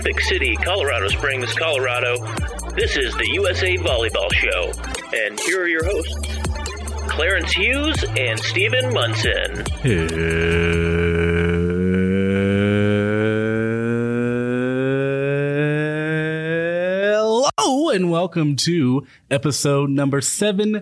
Olympic City, Colorado Springs, Colorado. This is the USA Volleyball Show, and here are your hosts, Clarence Hughes and Stephen Munson. Hello, and welcome to episode number 70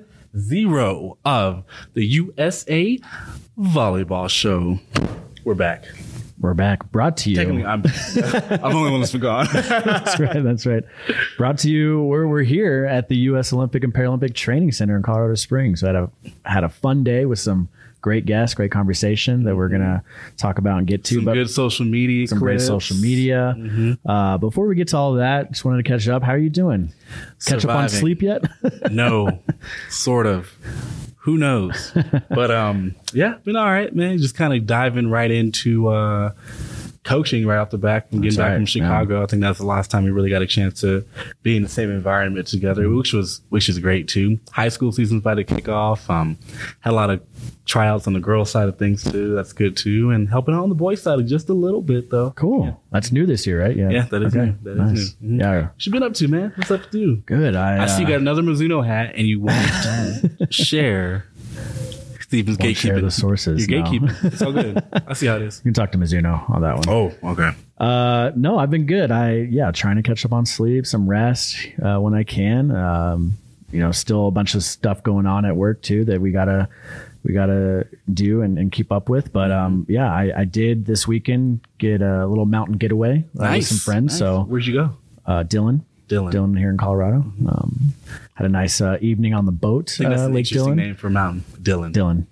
of the USA Volleyball Show. We're back. We're back. Brought to you. Technically, I'm the only one that's been gone. That's right. Brought to you where we're here at the U.S. Olympic and Paralympic Training Center in Colorado Springs. So had a fun day with some great guests, great conversation that we're going to talk about and get to. Some good social media. Some great social media. Mm-hmm. Before we get to all of that, just wanted to catch up. How are you doing? Catch up on sleep yet? No, sort of. Who knows? But yeah, been all right, man. Just kind of diving right into coaching right off the back from getting back from Chicago. Yeah. I think that's the last time we really got a chance to be in the same environment together, which is great too. High school season's about to kick off. Had a lot of tryouts on the girls' side of things too. That's good too, and helping out on the boys' side just a little bit though. Cool. Yeah. That's new this year, right? Yeah, that is new. That is new. Mm-hmm. Yeah. What you been up to, man? What's up with you? Good. I see you got another Mizuno hat, and you won't share. Stephen's gatekeeping. Share the sources. You're gatekeeping. It's all good. I see how it is. You can talk to Mizuno on that one. Oh, okay. No, I've been good. Trying to catch up on sleep, some rest when I can. Still a bunch of stuff going on at work too that we gotta do and keep up with. But I did this weekend get a little mountain getaway with some friends. Nice. So where'd you go? Dylan here in Colorado. Mm-hmm. Had a nice evening on the boat. I think that's an Lake interesting Dylan. name for a mountain. Dylan.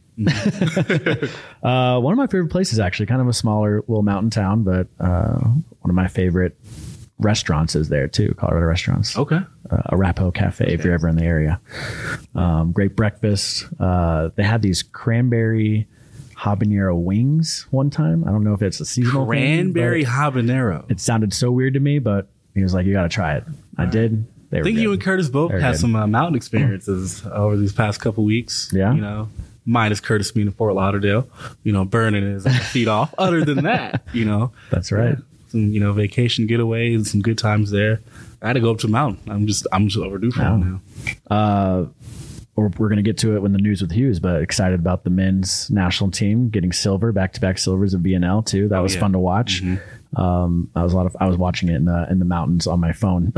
One of my favorite places, actually, kind of a smaller little mountain town, but one of my favorite restaurants is there too. Colorado restaurants. Okay. Arapaho Cafe, if you're ever in the area. Great breakfast. They had these cranberry habanero wings one time. I don't know if it's a seasonal cranberry thing, habanero. It sounded so weird to me, but he was like, "You got to try it." I did. I think you and Curtis both had some mountain experiences over these past couple weeks. Yeah. Minus Curtis being in Fort Lauderdale, burning his feet off. Other than that, That's right. Some, vacation getaways, some good times there. I had to go up to the mountain. I'm just overdue for it now. We're going to get to it when the news with Hughes, but excited about the men's national team getting silver, back-to-back silvers of VNL too. That was fun to watch. Mm-hmm. I was watching it in the mountains on my phone.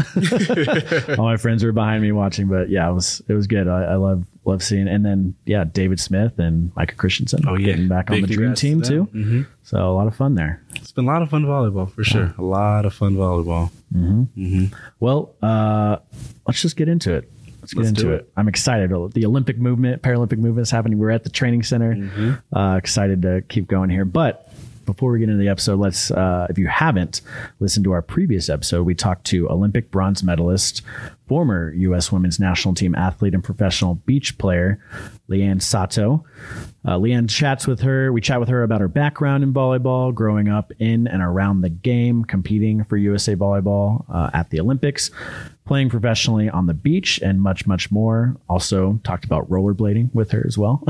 All my friends were behind me watching, but yeah, it was good. I love seeing, and then David Smith and Micah Christensen getting back on the dream team too. Mm-hmm. So a lot of fun there. It's been a lot of fun volleyball for sure. A lot of fun volleyball. Mm-hmm. Mm-hmm. Well, let's just get into it. Let's get into it. I'm excited. The Olympic movement, Paralympic movement is happening. We're at the training center. Mm-hmm. Excited to keep going here. But before we get into the episode, let's, if you haven't listened to our previous episode, we talked to Olympic bronze medalist, former U.S. women's national team athlete and professional beach player, Leanne Sato. Leanne we chat with her about her background in volleyball, growing up in and around the game, competing for USA Volleyball at the Olympics, playing professionally on the beach, and much, much more. Also talked about rollerblading with her as well.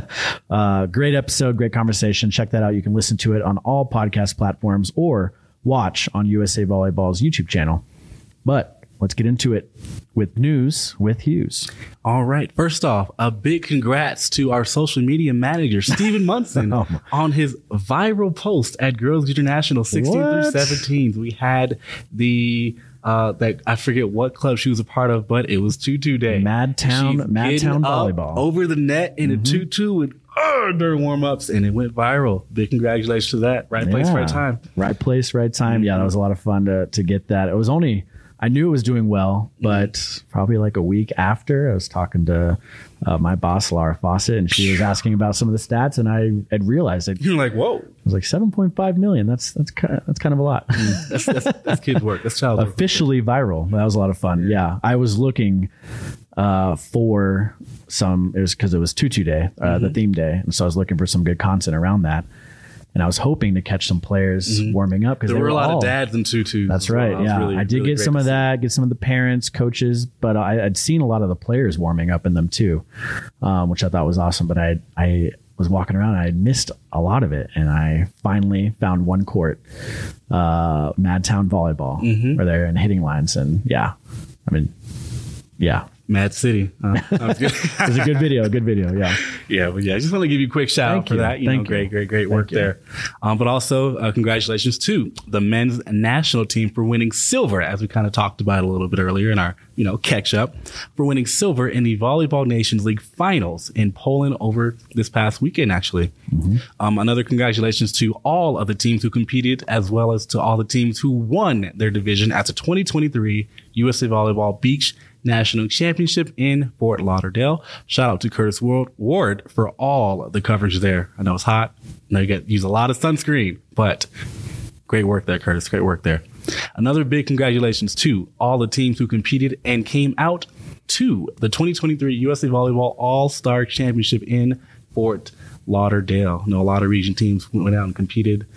Great episode, great conversation. Check that out. You can listen to it on all podcast platforms or watch on USA Volleyball's YouTube channel. But let's get into it with news with Hughes. All right. First off, a big congrats to our social media manager, Stephen Munson, on his viral post at Girls International 16 through 17. We had the that I forget what club she was a part of, but it was tutu day. Madtown volleyball over the net in a tutu with during warm-ups, and it went viral. Big congratulations to that. Right place, right time. Right place, right time. Yeah, that was a lot of fun to get that. It was I knew it was doing well, but probably like a week after, I was talking to my boss, Laura Fawcett, and she was asking about some of the stats, and I had realized that you're like, whoa, it was like 7.5 million. That's kind of a lot. That's kids work. That's child work. Officially viral. That was a lot of fun. Yeah, I was looking for some. It was because it was tutu day, the theme day, and so I was looking for some good content around that. And I was hoping to catch some players warming up because there were a lot of dads in tutus. That's right. Well. Yeah, I did get some of that, get some of the parents, coaches, but I'd seen a lot of the players warming up in them too, which I thought was awesome. But I was walking around and I had missed a lot of it. And I finally found one court, Madtown Volleyball, where they're in hitting lines. And yeah, Mad City. It was a good video. Yeah. Yeah. But yeah, I just want to give you a quick shout out for that. Great work there. But also congratulations to the men's national team for winning silver, as we kind of talked about a little bit earlier in our, catch up, for winning silver in the Volleyball Nations League finals in Poland over this past weekend, actually. Another congratulations to all of the teams who competed, as well as to all the teams who won their division at the 2023 USA Volleyball Beach National Championship in Fort Lauderdale. Shout out to Curtis Ward for all the coverage there. I know it's hot. I know you use a lot of sunscreen, but great work there, Curtis. Great work there. Another big congratulations to all the teams who competed and came out to the 2023 USA Volleyball All-Star Championship in Fort Lauderdale. I know a lot of region teams went out and competed.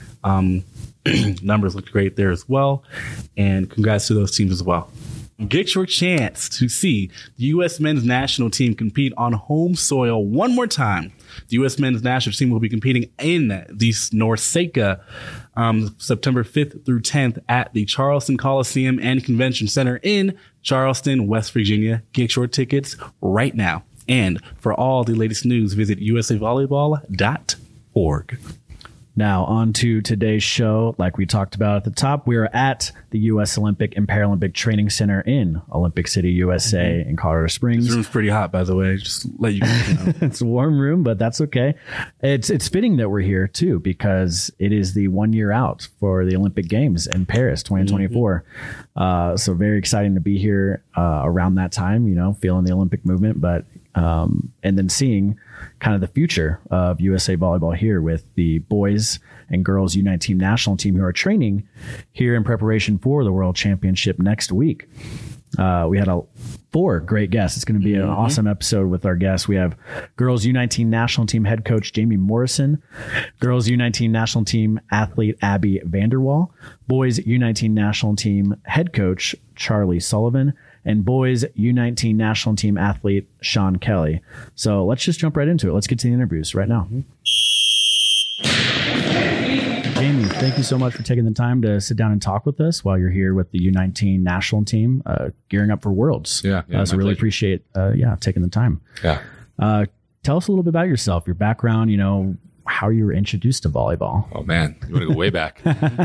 Numbers looked great there as well. And congrats to those teams as well. Get your chance to see the U.S. men's national team compete on home soil one more time. The U.S. men's national team will be competing in the NORCECA September 5th through 10th at the Charleston Coliseum and Convention Center in Charleston, West Virginia. Get your tickets right now. And for all the latest news, visit usavolleyball.org. Now, on to today's show. Like we talked about at the top, we are at the U.S. Olympic and Paralympic Training Center in Olympic City, USA in Colorado Springs. This room's pretty hot, by the way. Just let you know. It's a warm room, but that's okay. It's fitting that we're here, too, because it is the 1 year out for the Olympic Games in Paris 2024. So very exciting to be here around that time, feeling the Olympic movement, but and then seeing kind of the future of USA Volleyball here with the boys and girls U19 national team who are training here in preparation for the World Championship next week. We had 4 great guests. It's going to be an awesome episode with our guests. We have girls U19 national team head coach Jamie Morrison, girls U19 national team athlete Abby Vanderwall, boys U19 national team head coach Charlie Sullivan, and boys U19 national team athlete Sean Kelly. So let's just jump right into it. Let's get to the interviews right now. Jamie, thank you so much for taking the time to sit down and talk with us while you're here with the U19 national team gearing up for Worlds. Yeah, so really appreciate taking the time. Yeah. Tell us a little bit about yourself, your background, how you were introduced to volleyball. Oh man, you want to go way back.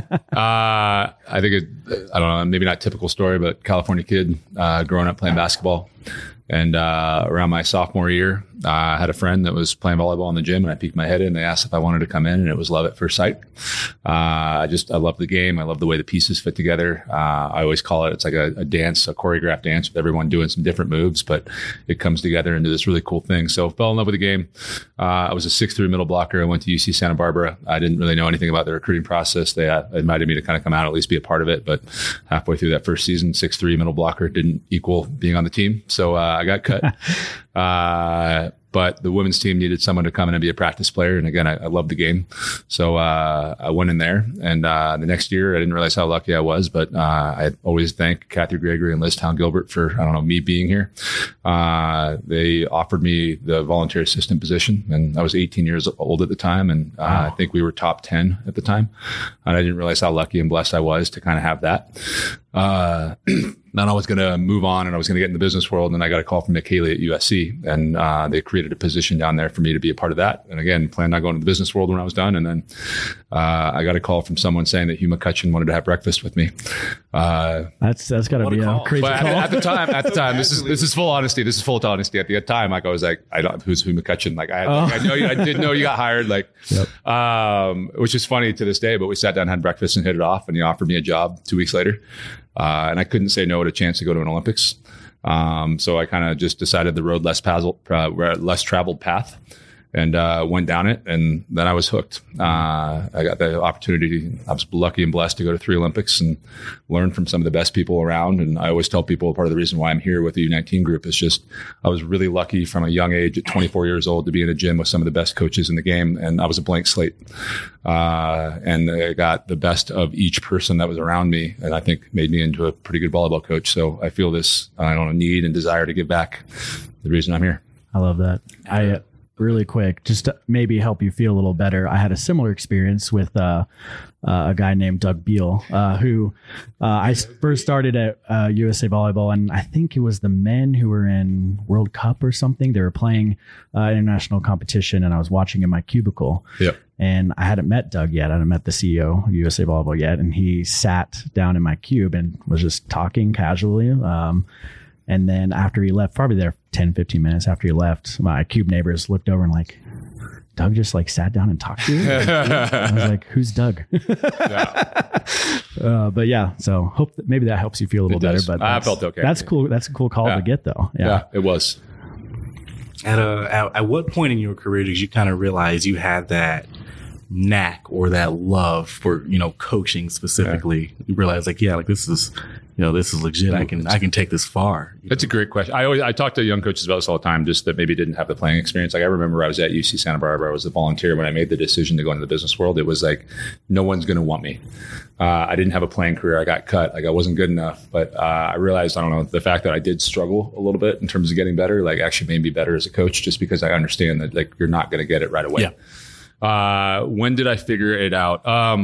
I think I don't know, maybe not typical story, but California kid, growing up playing basketball. And around my sophomore year, I had a friend that was playing volleyball in the gym, and I peeked my head in. And they asked if I wanted to come in, and it was love at first sight. I love the game. I love the way the pieces fit together. I always call it's like a dance, a choreographed dance with everyone doing some different moves, but it comes together into this really cool thing. So fell in love with the game. I was a 6'3" middle blocker. I went to UC Santa Barbara. I didn't really know anything about the recruiting process. They invited me to kind of come out, at least be a part of it. But halfway through that first season, 6'3" middle blocker didn't equal being on the team. So I got cut. But the women's team needed someone to come in and be a practice player. And again, I love the game. So I went in there. And the next year, I didn't realize how lucky I was. But I always thank Kathy Gregory and Liz Town Gilbert for, me being here. They offered me the volunteer assistant position. And I was 18 years old at the time. And I think we were top 10 at the time. And I didn't realize how lucky and blessed I was to kind of have that. Then I was going to move on and I was going to get in the business world. And I got a call from Nick Haley at USC, and they created a position down there for me to be a part of that. And again, planned on going to the business world when I was done. And then I got a call from someone saying that Hugh McCutcheon wanted to have breakfast with me. That's got to be a crazy but call. At the time, this is full honesty. This is full honesty. At the time, I was like, who's Hugh McCutcheon? I didn't know you got hired. Which is funny to this day. But we sat down, had breakfast, and hit it off. And he offered me a job 2 weeks later. And I couldn't say no to a chance to go to an Olympics. So I kind of just decided the road less traveled path, and went down it. And then I was hooked. I got the opportunity. I was lucky and blessed to go to 3 Olympics and learn from some of the best people around. And I always tell people part of the reason why I'm here with the U19 group is just I was really lucky from a young age at 24 years old to be in a gym with some of the best coaches in the game. And I was a blank slate. And I got the best of each person that was around me, and I think made me into a pretty good volleyball coach. So I feel this, need and desire to give back. The reason I'm here. I love that. really quick, just to maybe help you feel a little better. I had a similar experience with a guy named Doug Beal, who I first started at USA Volleyball, and I think it was the men who were in World Cup or something. They were playing international competition, and I was watching in my cubicle. Yep. And I hadn't met Doug yet. I hadn't met the CEO of USA Volleyball yet. And he sat down in my cube and was just talking casually. And then after he left, probably there 10, 15 minutes after he left, my cube neighbors looked over and like, Doug just like sat down and talked to you? I was like, who's Doug? But yeah, so hope that maybe that helps you feel a little better. But I felt okay. That's cool. That's a cool call to get though. Yeah, it was. At what point in your career did you kind of realize you had that knack or that love for, coaching specifically? You realize like, this is legit. I can take this far. That's a great question. I talk to young coaches about this all the time, just that maybe didn't have the playing experience. Like I remember I was at UC Santa Barbara. I was a volunteer when I made the decision to go into the business world. It was like, no one's going to want me. I didn't have a playing career. I got cut. Like I wasn't good enough. But I realized, the fact that I did struggle a little bit in terms of getting better, like actually made me better as a coach, just because I understand that like you're not going to get it right away. Yeah. When did I figure it out?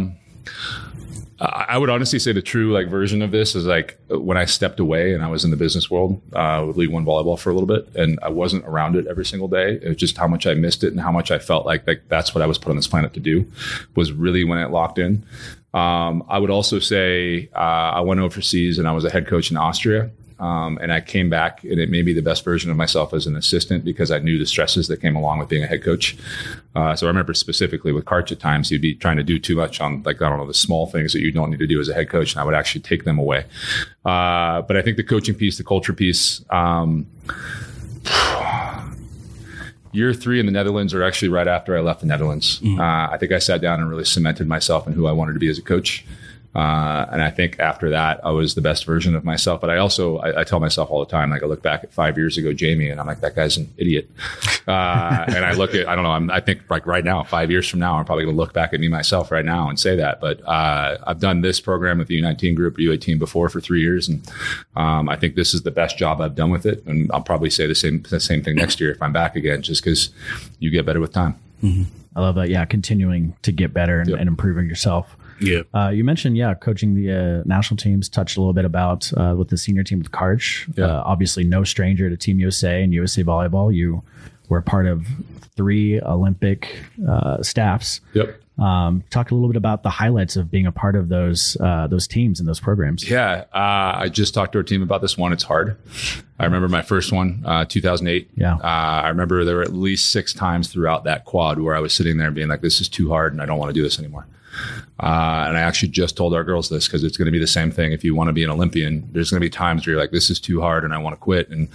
I would honestly say the true like version of this is like when I stepped away and I was in the business world with League One volleyball for a little bit, and I wasn't around it every single day. It was just how much I missed it and how much I felt like that's what I was put on this planet to do, was really when it locked in. I would also say I went overseas and I was a head coach in Austria. And I came back, and it made me the best version of myself as an assistant, because I knew the stresses that came along with being a head coach. So I remember specifically with Karch at times, he'd be trying to do too much on the small things that you don't need to do as a head coach, and I would actually take them away. But I think the coaching piece, the culture piece, year 3 in the Netherlands, or actually right after I left the Netherlands, I think I sat down and really cemented myself in who I wanted to be as a coach. And I think after that, I was the best version of myself. But I tell myself all the time, like I look back at 5 years ago, Jamie, and I'm like, that guy's an idiot. And I look at, I think like right now, 5 years from now, I'm probably going to look back at me myself right now and say that. But I've done this program with the U19 group, U18 before for 3 years. And I think this is the best job I've done with it. And I'll probably say the same thing next year if I'm back again, just because you get better with time. Mm-hmm. I love that. Yeah. Continuing to get better and improving yourself. Yeah. You mentioned, coaching the national teams, touched a little bit about with the senior team with Karch. Obviously no stranger to Team USA and USA Volleyball. You were part of 3 Olympic staffs. Yep. Talk a little bit about the highlights of being a part of those teams and those programs. Yeah. I just talked to our team about this one. It's hard. I remember my first one, 2008. Yeah. I remember there were at least 6 times throughout that quad where I was sitting there being like, this is too hard and I don't want to do this anymore. And I actually just told our girls this, because it's going to be the same thing. If you want to be an Olympian, there's going to be times where you're like, this is too hard and I want to quit. And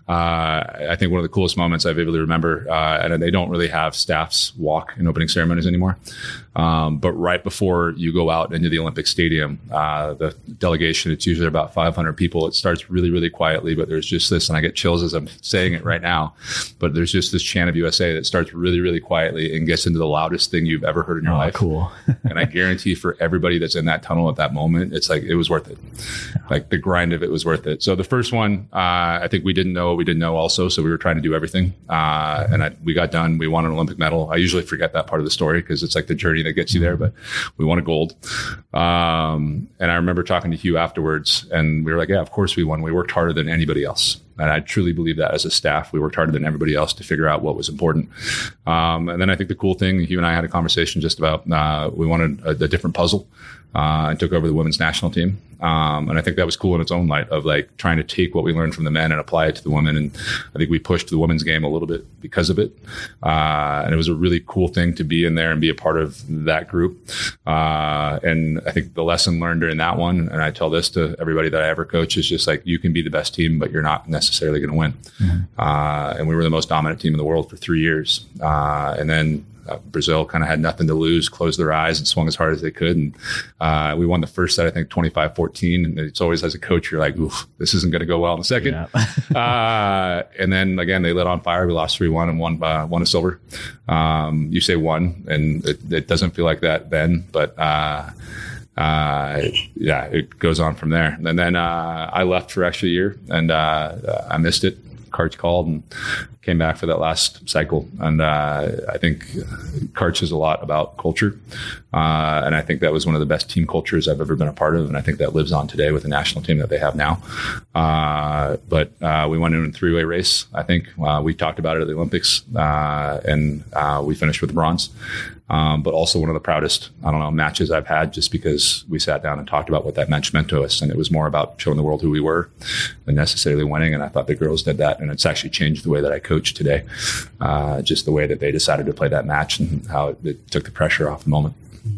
I think one of the coolest moments I vividly remember, and they don't really have staffs walk in opening ceremonies anymore. But right before you go out into the Olympic Stadium, the delegation, it's usually about 500 people. It starts really, really quietly, but there's just this, and I get chills as I'm saying it right now, but there's just this chant of USA that starts really, really quietly and gets into the loudest thing you've ever heard in your life. Cool. And I guarantee for everybody that's in that tunnel at that moment, it's like, it was worth it. Like the grind of it was worth it. So the first one, I think we didn't know what we didn't know also. So we were trying to do everything. We got done. We won an Olympic medal. I usually forget that part of the story because it's like the journey that gets you there, but we won a gold. And I remember talking to Hugh afterwards, and we were like, yeah, of course we won. We worked harder than anybody else. And I truly believe that as a staff, we worked harder than everybody else to figure out what was important. And then I think the cool thing, Hugh and I had a conversation just about, we wanted a different puzzle, and took over the women's national team. And I think that was cool in its own light of like trying to take what we learned from the men and apply it to the women. And I think we pushed the women's game a little bit because of it. And it was a really cool thing to be in there and be a part of that group. And I think the lesson learned during that one, and I tell this to everybody that I ever coach, is just like, you can be the best team, but you're not necessarily going to win. Mm-hmm. And we were the most dominant team in the world for 3 years. And then Brazil kind of had nothing to lose, closed their eyes and swung as hard as they could. And we won the first set, I think 25-14. And it's always, as a coach, you're like, oof, this isn't going to go well in the second. Yeah. And then again, they lit on fire. We lost 3-1 and won a silver. You say won, and it doesn't feel like that then, but yeah, it goes on from there. And then I left for actually a year, and I missed it. Karch called and came back for that last cycle. And I think Karch is a lot about culture. And I think that was one of the best team cultures I've ever been a part of. And I think that lives on today with the national team that they have now. But we went in a 3-way race. I think we talked about it at the Olympics, and we finished with bronze. But also one of the proudest, matches I've had, just because we sat down and talked about what that match meant to us. And it was more about showing the world who we were than necessarily winning. And I thought the girls did that. And it's actually changed the way that I coach today. Just the way that they decided to play that match and how it took the pressure off the moment.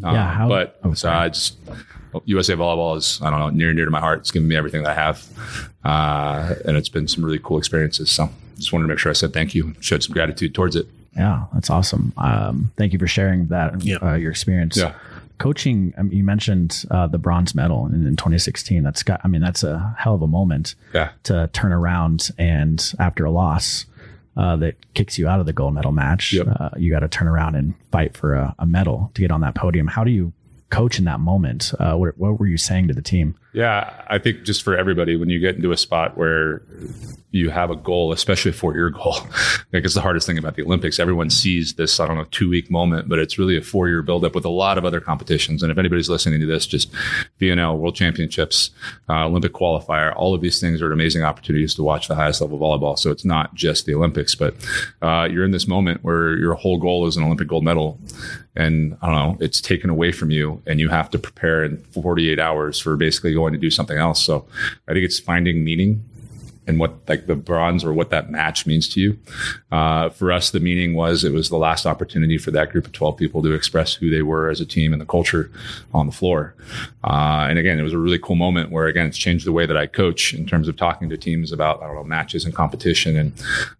USA Volleyball is, near and dear to my heart. It's given me everything that I have. And it's been some really cool experiences. So just wanted to make sure I said thank you, showed some gratitude towards it. Yeah, that's awesome. Thank you for sharing that, your experience. Yeah. Coaching, you mentioned the bronze medal in 2016. That's a hell of a moment to turn around, and after a loss that kicks you out of the gold medal match, you got to turn around and fight for a medal to get on that podium. How do you coach in that moment? What were you saying to the team? Yeah, I think just for everybody, when you get into a spot where you have a goal, especially a 4-year goal, like it's the hardest thing about the Olympics. Everyone sees this, 2-week moment, but it's really a 4-year buildup with a lot of other competitions. And if anybody's listening to this, just VNL, World Championships, Olympic qualifier, all of these things are amazing opportunities to watch the highest level of volleyball. So it's not just the Olympics, but you're in this moment where your whole goal is an Olympic gold medal. And it's taken away from you, and you have to prepare in 48 hours for basically going to do something else. So I think it's finding meaning and what like the bronze or what that match means to you. For us, the meaning was it was the last opportunity for that group of 12 people to express who they were as a team and the culture on the floor. And again, it was a really cool moment where, again, it's changed the way that I coach in terms of talking to teams about, matches and competition. And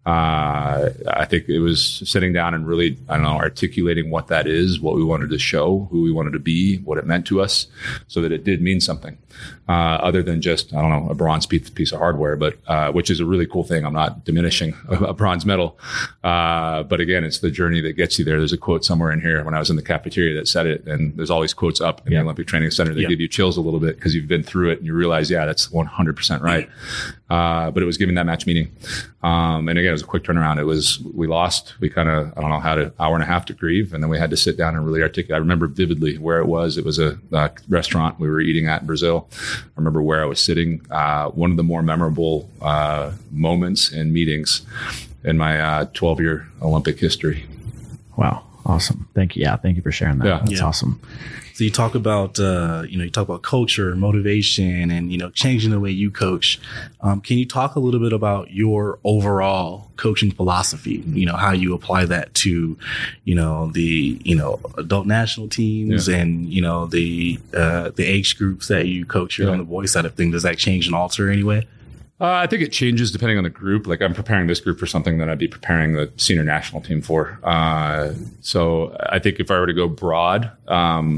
I think it was sitting down and really, articulating what that is, what we wanted to show, who we wanted to be, what it meant to us, so that it did mean something. Other than just, a bronze piece of hardware, but which is a really cool thing. I'm not diminishing a bronze medal. But again, it's the journey that gets you there. There's a quote somewhere in here when I was in the cafeteria that said it, and there's always quotes up in the Olympic Training Center that give you chills a little bit because you've been through it and you realize, that's 100% right. But it was giving that match meaning. And again, it was a quick turnaround. We lost. We kind of, had an hour and a half to grieve, and then we had to sit down and really articulate. I remember vividly where it was. It was a restaurant we were eating at in Brazil. I remember where I was sitting. One of the more memorable moments and meetings in my 12-year Olympic history. Wow. Awesome. Thank you. Yeah. Thank you for sharing that. That's awesome. So you talk about, you talk about culture, motivation, and, changing the way you coach. Can you talk a little bit about your overall coaching philosophy? How you apply that to, the, adult national teams and, the age groups that you coach here on the boys side of things. Does that change and alter anyway? I think it changes depending on the group. Like I'm preparing this group for something that I'd be preparing the senior national team for. So I think if I were to go broad, I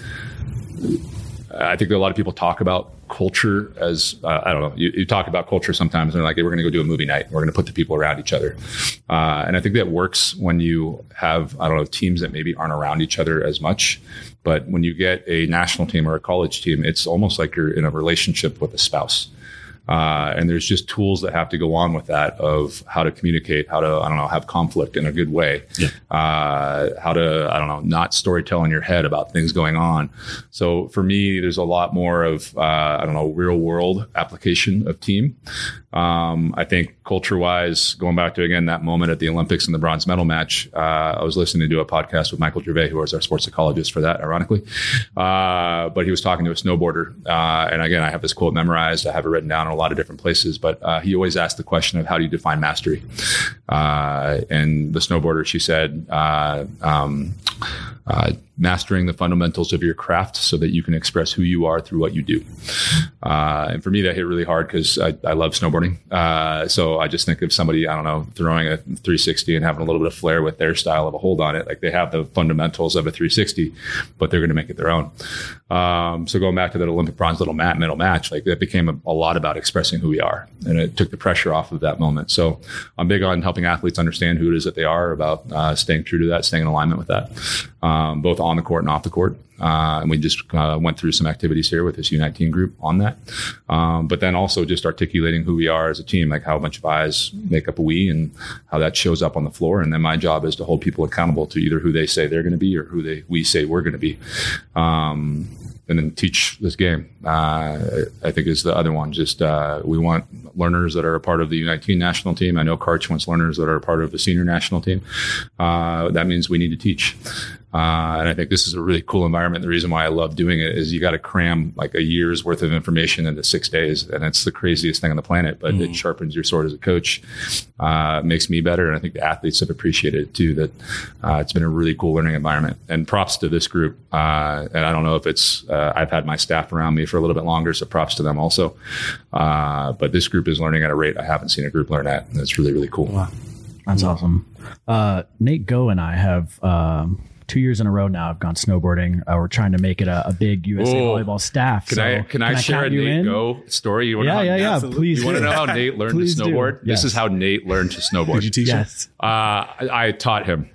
think that a lot of people talk about culture as, you talk about culture sometimes and they're like, hey, we're going to go do a movie night. We're going to put the people around each other. And I think that works when you have, teams that maybe aren't around each other as much. But when you get a national team or a college team, it's almost like you're in a relationship with a spouse. And there's just tools that have to go on with that of how to communicate, how to, have conflict in a good way, how to, not storytell in your head about things going on. So for me, there's a lot more of, real world application of team. I think culture wise, going back to, again, that moment at the Olympics and the bronze medal match, I was listening to a podcast with Michael Gervais, who was our sports psychologist for that, ironically. But he was talking to a snowboarder. And again, I have this quote memorized. I have it written down in a lot of different places, but he always asked the question of how do you define mastery? And the snowboarder, she said, mastering the fundamentals of your craft so that you can express who you are through what you do. And for me, that hit really hard because I love snowboarding. So I just think of somebody, throwing a 360 and having a little bit of flair with their style of a hold on it. Like they have the fundamentals of a 360, but they're going to make it their own. So going back to that Olympic bronze medal match, like that became a lot about expressing who we are. And it took the pressure off of that moment. So I'm big on helping athletes understand who it is that they are, about staying true to that, staying in alignment with that, both on the court and off the court. And we just went through some activities here with this U19 group on that. But then also just articulating who we are as a team, like how much of eyes make up a we and how that shows up on the floor. And then my job is to hold people accountable to either who they say they're going to be or who we say we're going to be. And then teach this game, I think is the other one. Just we want learners that are a part of the U19 national team. I know Karch wants learners that are a part of the senior national team. That means we need to teach. And I think this is a really cool environment. The reason why I love doing it is you got to cram like a year's worth of information into 6 days. And it's the craziest thing on the planet, but it sharpens your sword as a coach, makes me better. And I think the athletes have appreciated it too, that it's been a really cool learning environment. And props to this group. And I don't know if it's, I've had my staff around me for a little bit longer, so props to them also. But this group is learning at a rate I haven't seen a group learn at. And it's really, really cool. Wow. That's awesome. Nate Go and I have 2 years in a row now. I've gone snowboarding. We're trying to make it a big USA volleyball staff. Can I share a Nate Go story? You yeah. Please. You want to know how Nate learned to snowboard? Yes. This is how Nate learned to snowboard. Did you teach him? I taught him.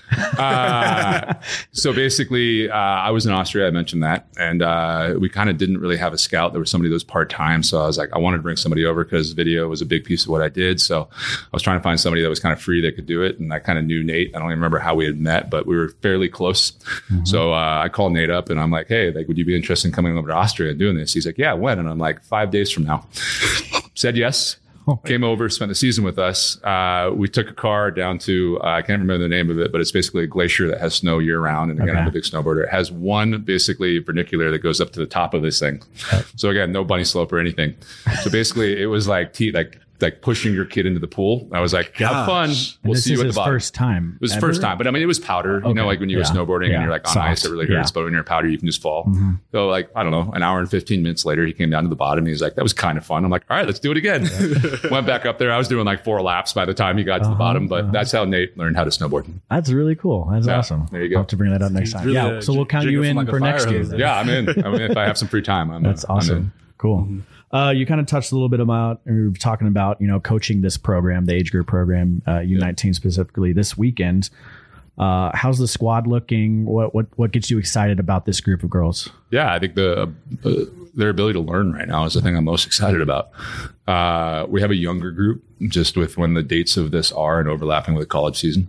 So basically, I was in Austria. I mentioned that. And we kind of didn't really have a scout. There was somebody that was part-time. So I was like, I wanted to bring somebody over because video was a big piece of what I did. So I was trying to find somebody that was kind of free that could do it. And I kind of knew Nate. I don't even remember how we had met, but we were fairly close. Mm-hmm. So I called Nate up and I'm like, hey, like, would you be interested in coming over to Austria and doing this? He's like, yeah, when? And I'm like, 5 days from now. Said yes. Came over, spent the season with us. We took a car down to, I can't remember the name of it, but it's basically a glacier that has snow year round. And again, I'm a big snowboarder. It has one basically vernacular that goes up to the top of this thing. So again, no bunny slope or anything. So basically it was like pushing your kid into the pool. I was like, have fun. We'll see you at the bottom. First time. It was first time. But I mean, it was powder. Okay. You know, like when you go snowboarding and you're like on soft. ice, it really hurts. But when you're powder, you can just fall. Mm-hmm. So like, I don't know, an hour and 15 minutes later, he came down to the bottom. And he's like, that was kind of fun. I'm like, all right, let's do it again. Went back up there. I was doing like 4 laps by the time he got to the bottom. But that's how Nate learned how to snowboard. That's really cool. That's awesome. There you go. I'll have to bring that up next time. Really so we'll count you in for next year. Yeah, I'm in. I mean, if I have some free time, that's awesome. I'm in. Cool. Mm-hmm. You kind of touched a little bit about, we were talking about, coaching this program, the age group program, U19 specifically this weekend. How's the squad looking? What gets you excited about this group of girls? Yeah, I think their ability to learn right now is the thing I'm most excited about. We have a younger group just with when the dates of this are and overlapping with college season.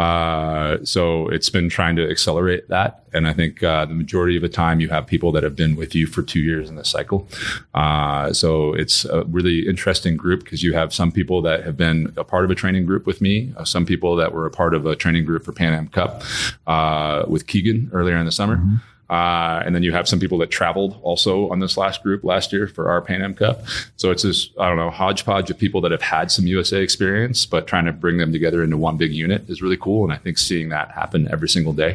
So it's been trying to accelerate that. And I think the majority of the time you have people that have been with you for 2 years in the cycle. So it's a really interesting group because you have some people that have been a part of a training group with me, some people that were a part of a training group for Pan Am Cup with Keegan earlier in the summer. Mm-hmm. And then you have some people that traveled also on this last group last year for our Pan Am Cup. So it's this, hodgepodge of people that have had some USA experience, but trying to bring them together into one big unit is really cool. And I think seeing that happen every single day.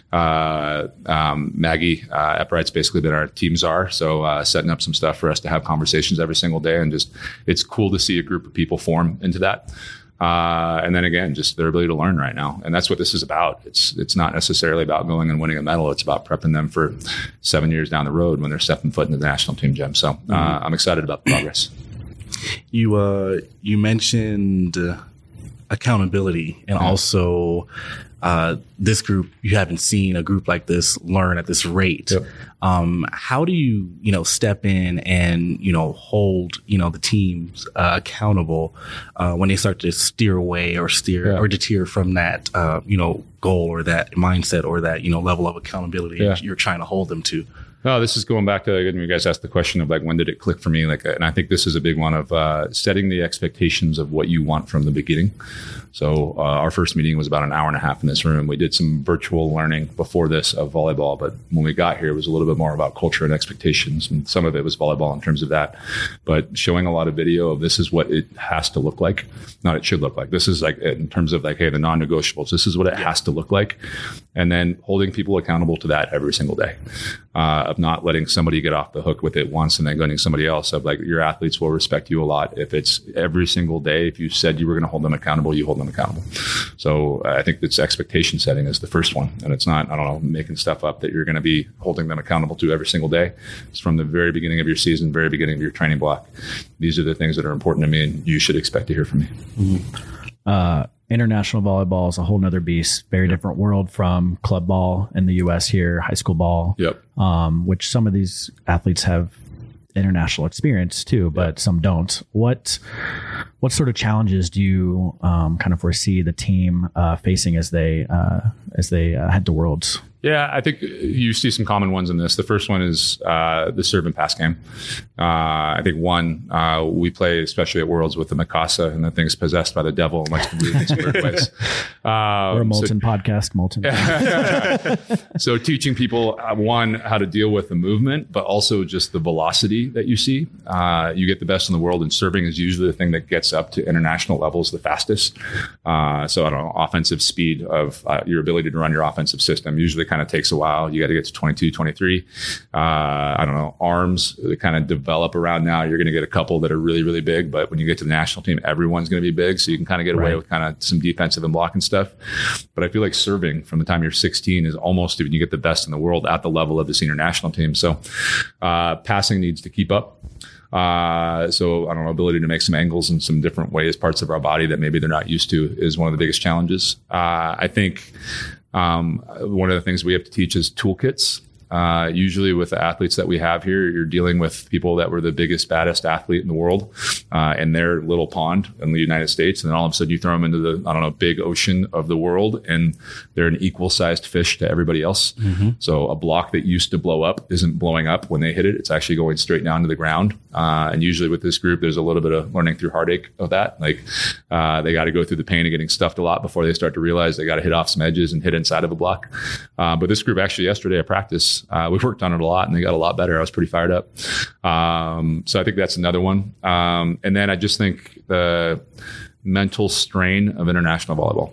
Maggie Eppright's basically been our team czar. So setting up some stuff for us to have conversations every single day. And just, it's cool to see a group of people form into that. And then again, just their ability to learn right now. And that's what this is about. It's not necessarily about going and winning a medal. It's about prepping them for 7 years down the road when they're stepping foot into the national team gym. So I'm excited about the progress. You mentioned accountability and also this group, you haven't seen a group like this learn at this rate. Yep. How do you, step in and, hold, the teams accountable when they start to steer away or or deter from that, goal or that mindset or that, level of accountability you're trying to hold them to? No, this is going back to when you guys asked the question of when did it click for me? And I think this is a big one of setting the expectations of what you want from the beginning. So our first meeting was about an hour and a half in this room. We did some virtual learning before this of volleyball, but when we got here, it was a little bit more about culture and expectations. And some of it was volleyball in terms of that, but showing a lot of video of this is what it has to look like. Not it should look like. This is in terms of hey, the non-negotiables, this is what it has to look like. And then holding people accountable to that every single day. Of not letting somebody get off the hook with it once and then letting somebody else of your athletes will respect you a lot. If it's every single day, if you said you were going to hold them accountable, you hold them accountable. So I think it's expectation setting is the first one. And it's not, making stuff up that you're going to be holding them accountable to every single day. It's from the very beginning of your season, very beginning of your training block. These are the things that are important to me and you should expect to hear from me. Mm-hmm. international volleyball is a whole nother beast, very different world from club ball in the US here, high school ball, which some of these athletes have international experience too, but some don't. What sort of challenges do you kind of foresee the team facing as they head to Worlds? Yeah, I think you see some common ones in this. The first one is the serve and pass game. I think we play, especially at Worlds, with the Mikasa, and the thing's possessed by the devil and likes to move in some weird ways. We're a Molten podcast, Molten. So teaching people, one, how to deal with the movement, but also just the velocity that you see. You get the best in the world, and serving is usually the thing that gets up to international levels the fastest. So I don't know, offensive speed of your ability to run your offensive system usually kind of takes a while. You got to get to 22, 23. I don't know, arms that kind of develop around now. You're going to get a couple that are really, really big, but when you get to the national team, everyone's going to be big. So you can kind of get away with kind of some defensive and blocking stuff. But I feel like serving from the time you're 16 is almost when you get the best in the world at the level of the senior national team. So passing needs to keep up. So I don't know, ability to make some angles in some different ways, parts of our body that maybe they're not used to, is one of the biggest challenges. I think one of the things we have to teach is toolkits. Usually with the athletes that we have here, you're dealing with people that were the biggest, baddest athlete in the world in their little pond in the United States. And then all of a sudden you throw them into the, big ocean of the world, and they're an equal sized fish to everybody else. Mm-hmm. So a block that used to blow up isn't blowing up when they hit it. It's actually going straight down to the ground. And usually with this group, there's a little bit of learning through heartache of that. Like they got to go through the pain of getting stuffed a lot before they start to realize they got to hit off some edges and hit inside of a block. But this group actually yesterday at practice, we worked on it a lot, and they got a lot better. I was pretty fired up. So I think that's another one. And then I just think the mental strain of international volleyball.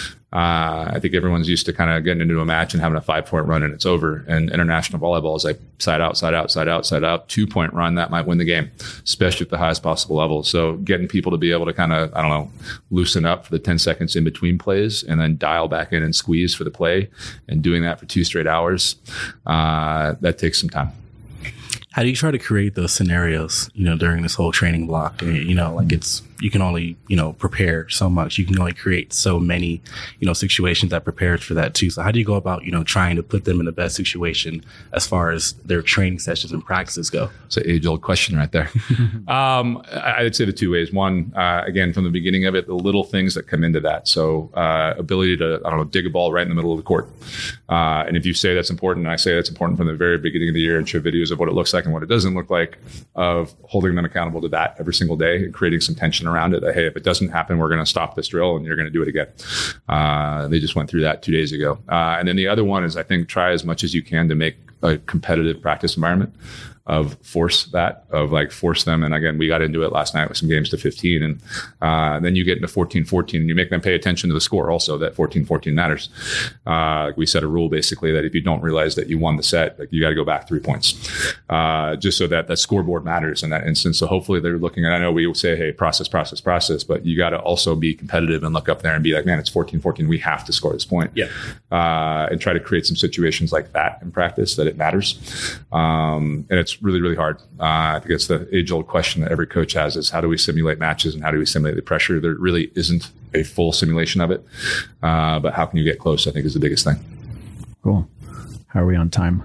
I think everyone's used to kind of getting into a match and having a 5-point run and it's over. And international volleyball is like side out, side out, side out, side out, 2-point run that might win the game, especially at the highest possible level. So getting people to be able to kind of, loosen up for the 10 seconds in between plays and then dial back in and squeeze for the play, and doing that for 2 straight hours, that takes some time. How do you try to create those scenarios, during this whole training block? You can only, prepare so much. You can only create so many, situations that prepares for that too. So how do you go about, trying to put them in the best situation as far as their training sessions and practices go? It's an age-old question right there. I'd say the 2 ways. One, again, from the beginning of it, the little things that come into that. So ability to, dig a ball right in the middle of the court. And if you say that's important, and I say that's important from the very beginning of the year, and show videos of what it looks like and what it doesn't look like, of holding them accountable to that every single day and creating some tension around it, that, hey, if it doesn't happen, we're going to stop this drill and you're going to do it again. They just went through that 2 days ago. And then the other one is, I think, try as much as you can to make a competitive practice environment. Force them. And again, we got into it last night with some games to 15, and then you get into 14-14 and you make them pay attention to the score also, that 14-14 matters. We set a rule basically that if you don't realize that you won the set, you got to go back 3 points, just so that scoreboard matters in that instance. So hopefully they're looking at, I know we say, hey, process, but you got to also be competitive and look up there and be like, man, it's 14-14. We have to score this point. Yeah. And try to create some situations like that in practice, that it matters. And it's really, really hard. I think it's the age-old question that every coach has, is how do we simulate matches and how do we simulate the pressure? There really isn't a full simulation of it. But how can you get close, I think, is the biggest thing. Cool. How are we on time?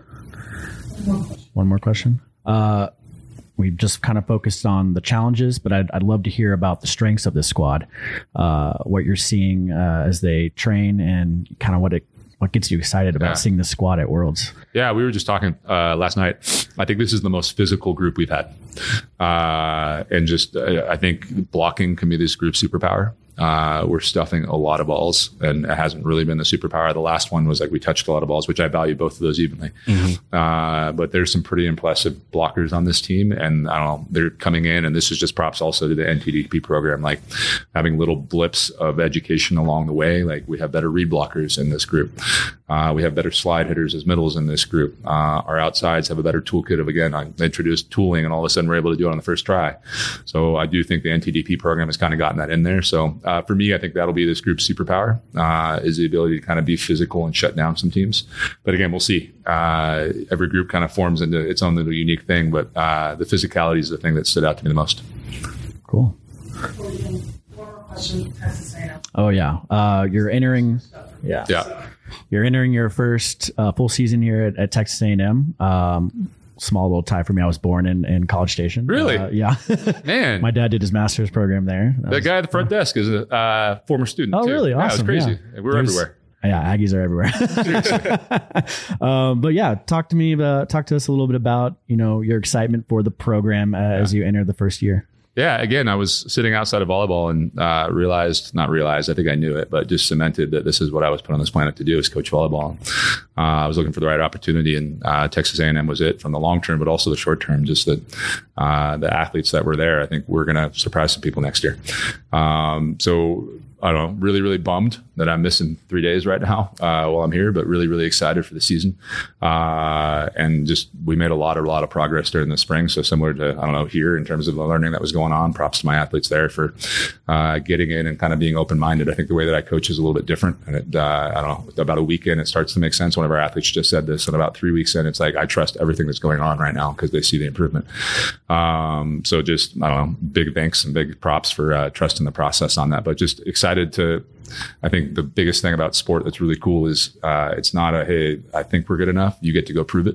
One more question. We've just kind of focused on the challenges, but I'd love to hear about the strengths of this squad, what you're seeing as they train, and kind of what gets you excited about seeing the squad at Worlds? Yeah, we were just talking last night. I think this is the most physical group we've had. And just, I think blocking can be this group's superpower. We're stuffing a lot of balls, and it hasn't really been the superpower. The last one was we touched a lot of balls, which I value both of those evenly. Mm-hmm. But there's some pretty impressive blockers on this team, and I don't know, they're coming in, and this is just props also to the NTDP program, having little blips of education along the way. We have better read blockers in this group. We have better slide hitters as middles in this group. Our outsides have a better toolkit of, again, I introduced tooling, and all of a sudden we're able to do it on the first try. So I do think the NTDP program has kind of gotten that in there. So for me, I think that'll be this group's superpower, is the ability to kind of be physical and shut down some teams. But again, we'll see. Every group kind of forms into its own little unique thing, but the physicality is the thing that stood out to me the most. Cool. Texas A&M. Oh yeah. You're entering. Yeah. Yeah. You're entering your first full season here at Texas A&M. Small little tie for me. I was born in College Station. Really? Yeah. Man. My dad did his master's program there. The guy at the front desk is a former student. Oh, too. really? Yeah, Awesome. it was crazy. Yeah. We're everywhere. Yeah, Aggies are everywhere. But yeah, talk to us a little bit about, your excitement for the program as you enter the first year. Yeah, again, I was sitting outside of volleyball and I think I knew it, but just cemented that this is what I was put on this planet to do, is coach volleyball. I was looking for the right opportunity, and Texas A&M was it from the long term, but also the short term. Just that the athletes that were there, I think we're going to surprise some people next year. So I don't know, really, really bummed that I'm missing 3 days right now while I'm here, but really, really excited for the season. And just, we made a lot of progress during the spring. So similar to, here in terms of the learning that was going on, props to my athletes there for getting in and kind of being open-minded. I think the way that I coach is a little bit different. And about a week in, it starts to make sense. One of our athletes just said this, and about 3 weeks in, it's like, I trust everything that's going on right now because they see the improvement. So just, big thanks and big props for trusting the process on that, but just excited to, I think the biggest thing about sport that's really cool is it's not hey, I think we're good enough. You get to go prove it.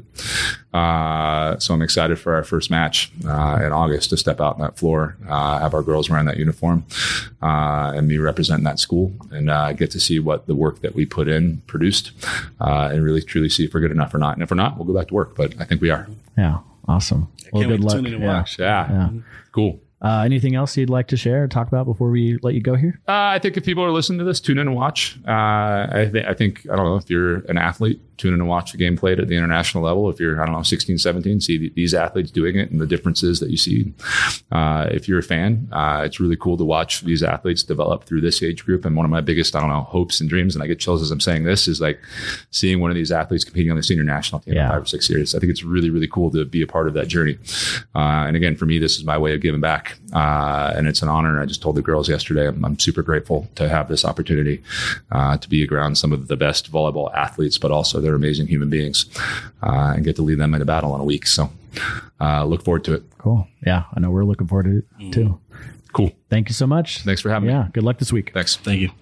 So I'm excited for our first match in August to step out on that floor, have our girls wearing that uniform, and me representing that school, and get to see what the work that we put in produced, and really truly see if we're good enough or not. And if we're not, we'll go back to work. But I think we are. Yeah, awesome. Well, good luck. Tune in and watch. Yeah. Cool. Anything else you'd like to share or talk about before we let you go here? I think if people are listening to this, tune in and watch. I think, I don't know, if you're an athlete, tune in and watch the game played at the international level. If you're, 16, 17, see these athletes doing it and the differences that you see. If you're a fan, it's really cool to watch these athletes develop through this age group. And one of my biggest, hopes and dreams, and I get chills as I'm saying this, is like seeing one of these athletes competing on the senior national team in 5 or 6 years. I think it's really, really cool to be a part of that journey. And again, for me, this is my way of giving back. And it's an honor. And I just told the girls yesterday, I'm super grateful to have this opportunity to be around some of the best volleyball athletes, but also they're amazing human beings, and get to lead them into battle in a week. So look forward to it. Cool. Yeah, I know we're looking forward to it too. Cool. Thank you so much. Thanks for having me. Yeah. Good luck this week. Thanks. Thank you.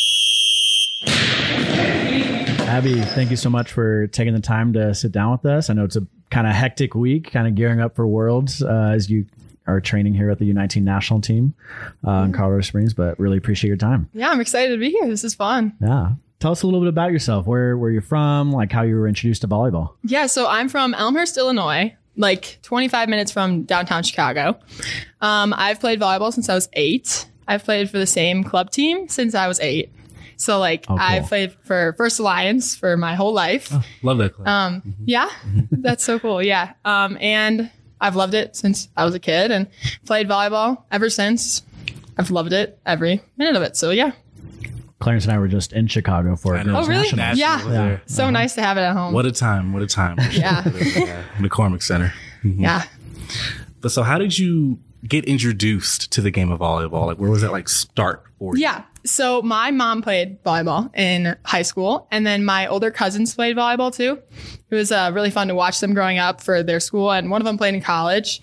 Abby, thank you so much for taking the time to sit down with us. I know it's a kind of hectic week, kind of gearing up for Worlds as you are training here at the U19 national team in Colorado Springs, but really appreciate your time. Yeah, I'm excited to be here. This is fun. Yeah. Tell us a little bit about yourself, where you're from, like how you were introduced to volleyball. Yeah, so I'm from Elmhurst, Illinois, like 25 minutes from downtown Chicago. I've played volleyball since I was 8. I've played for the same club team since I was 8. So cool. I've played for First Alliance for my whole life. Oh, love that club. Yeah, that's so cool. Yeah. And I've loved it since I was a kid and played volleyball ever since. I've loved it every minute of it. So yeah. Clarence and I were just in Chicago for a girls' Oh, really? nationals. Yeah. So nice to have it at home. What a time. Yeah. McCormick Center. Mm-hmm. Yeah. But so how did you get introduced to the game of volleyball? Like, where was that start for you? Yeah. So my mom played volleyball in high school, and then my older cousins played volleyball too. It was really fun to watch them growing up for their school, and one of them played in college.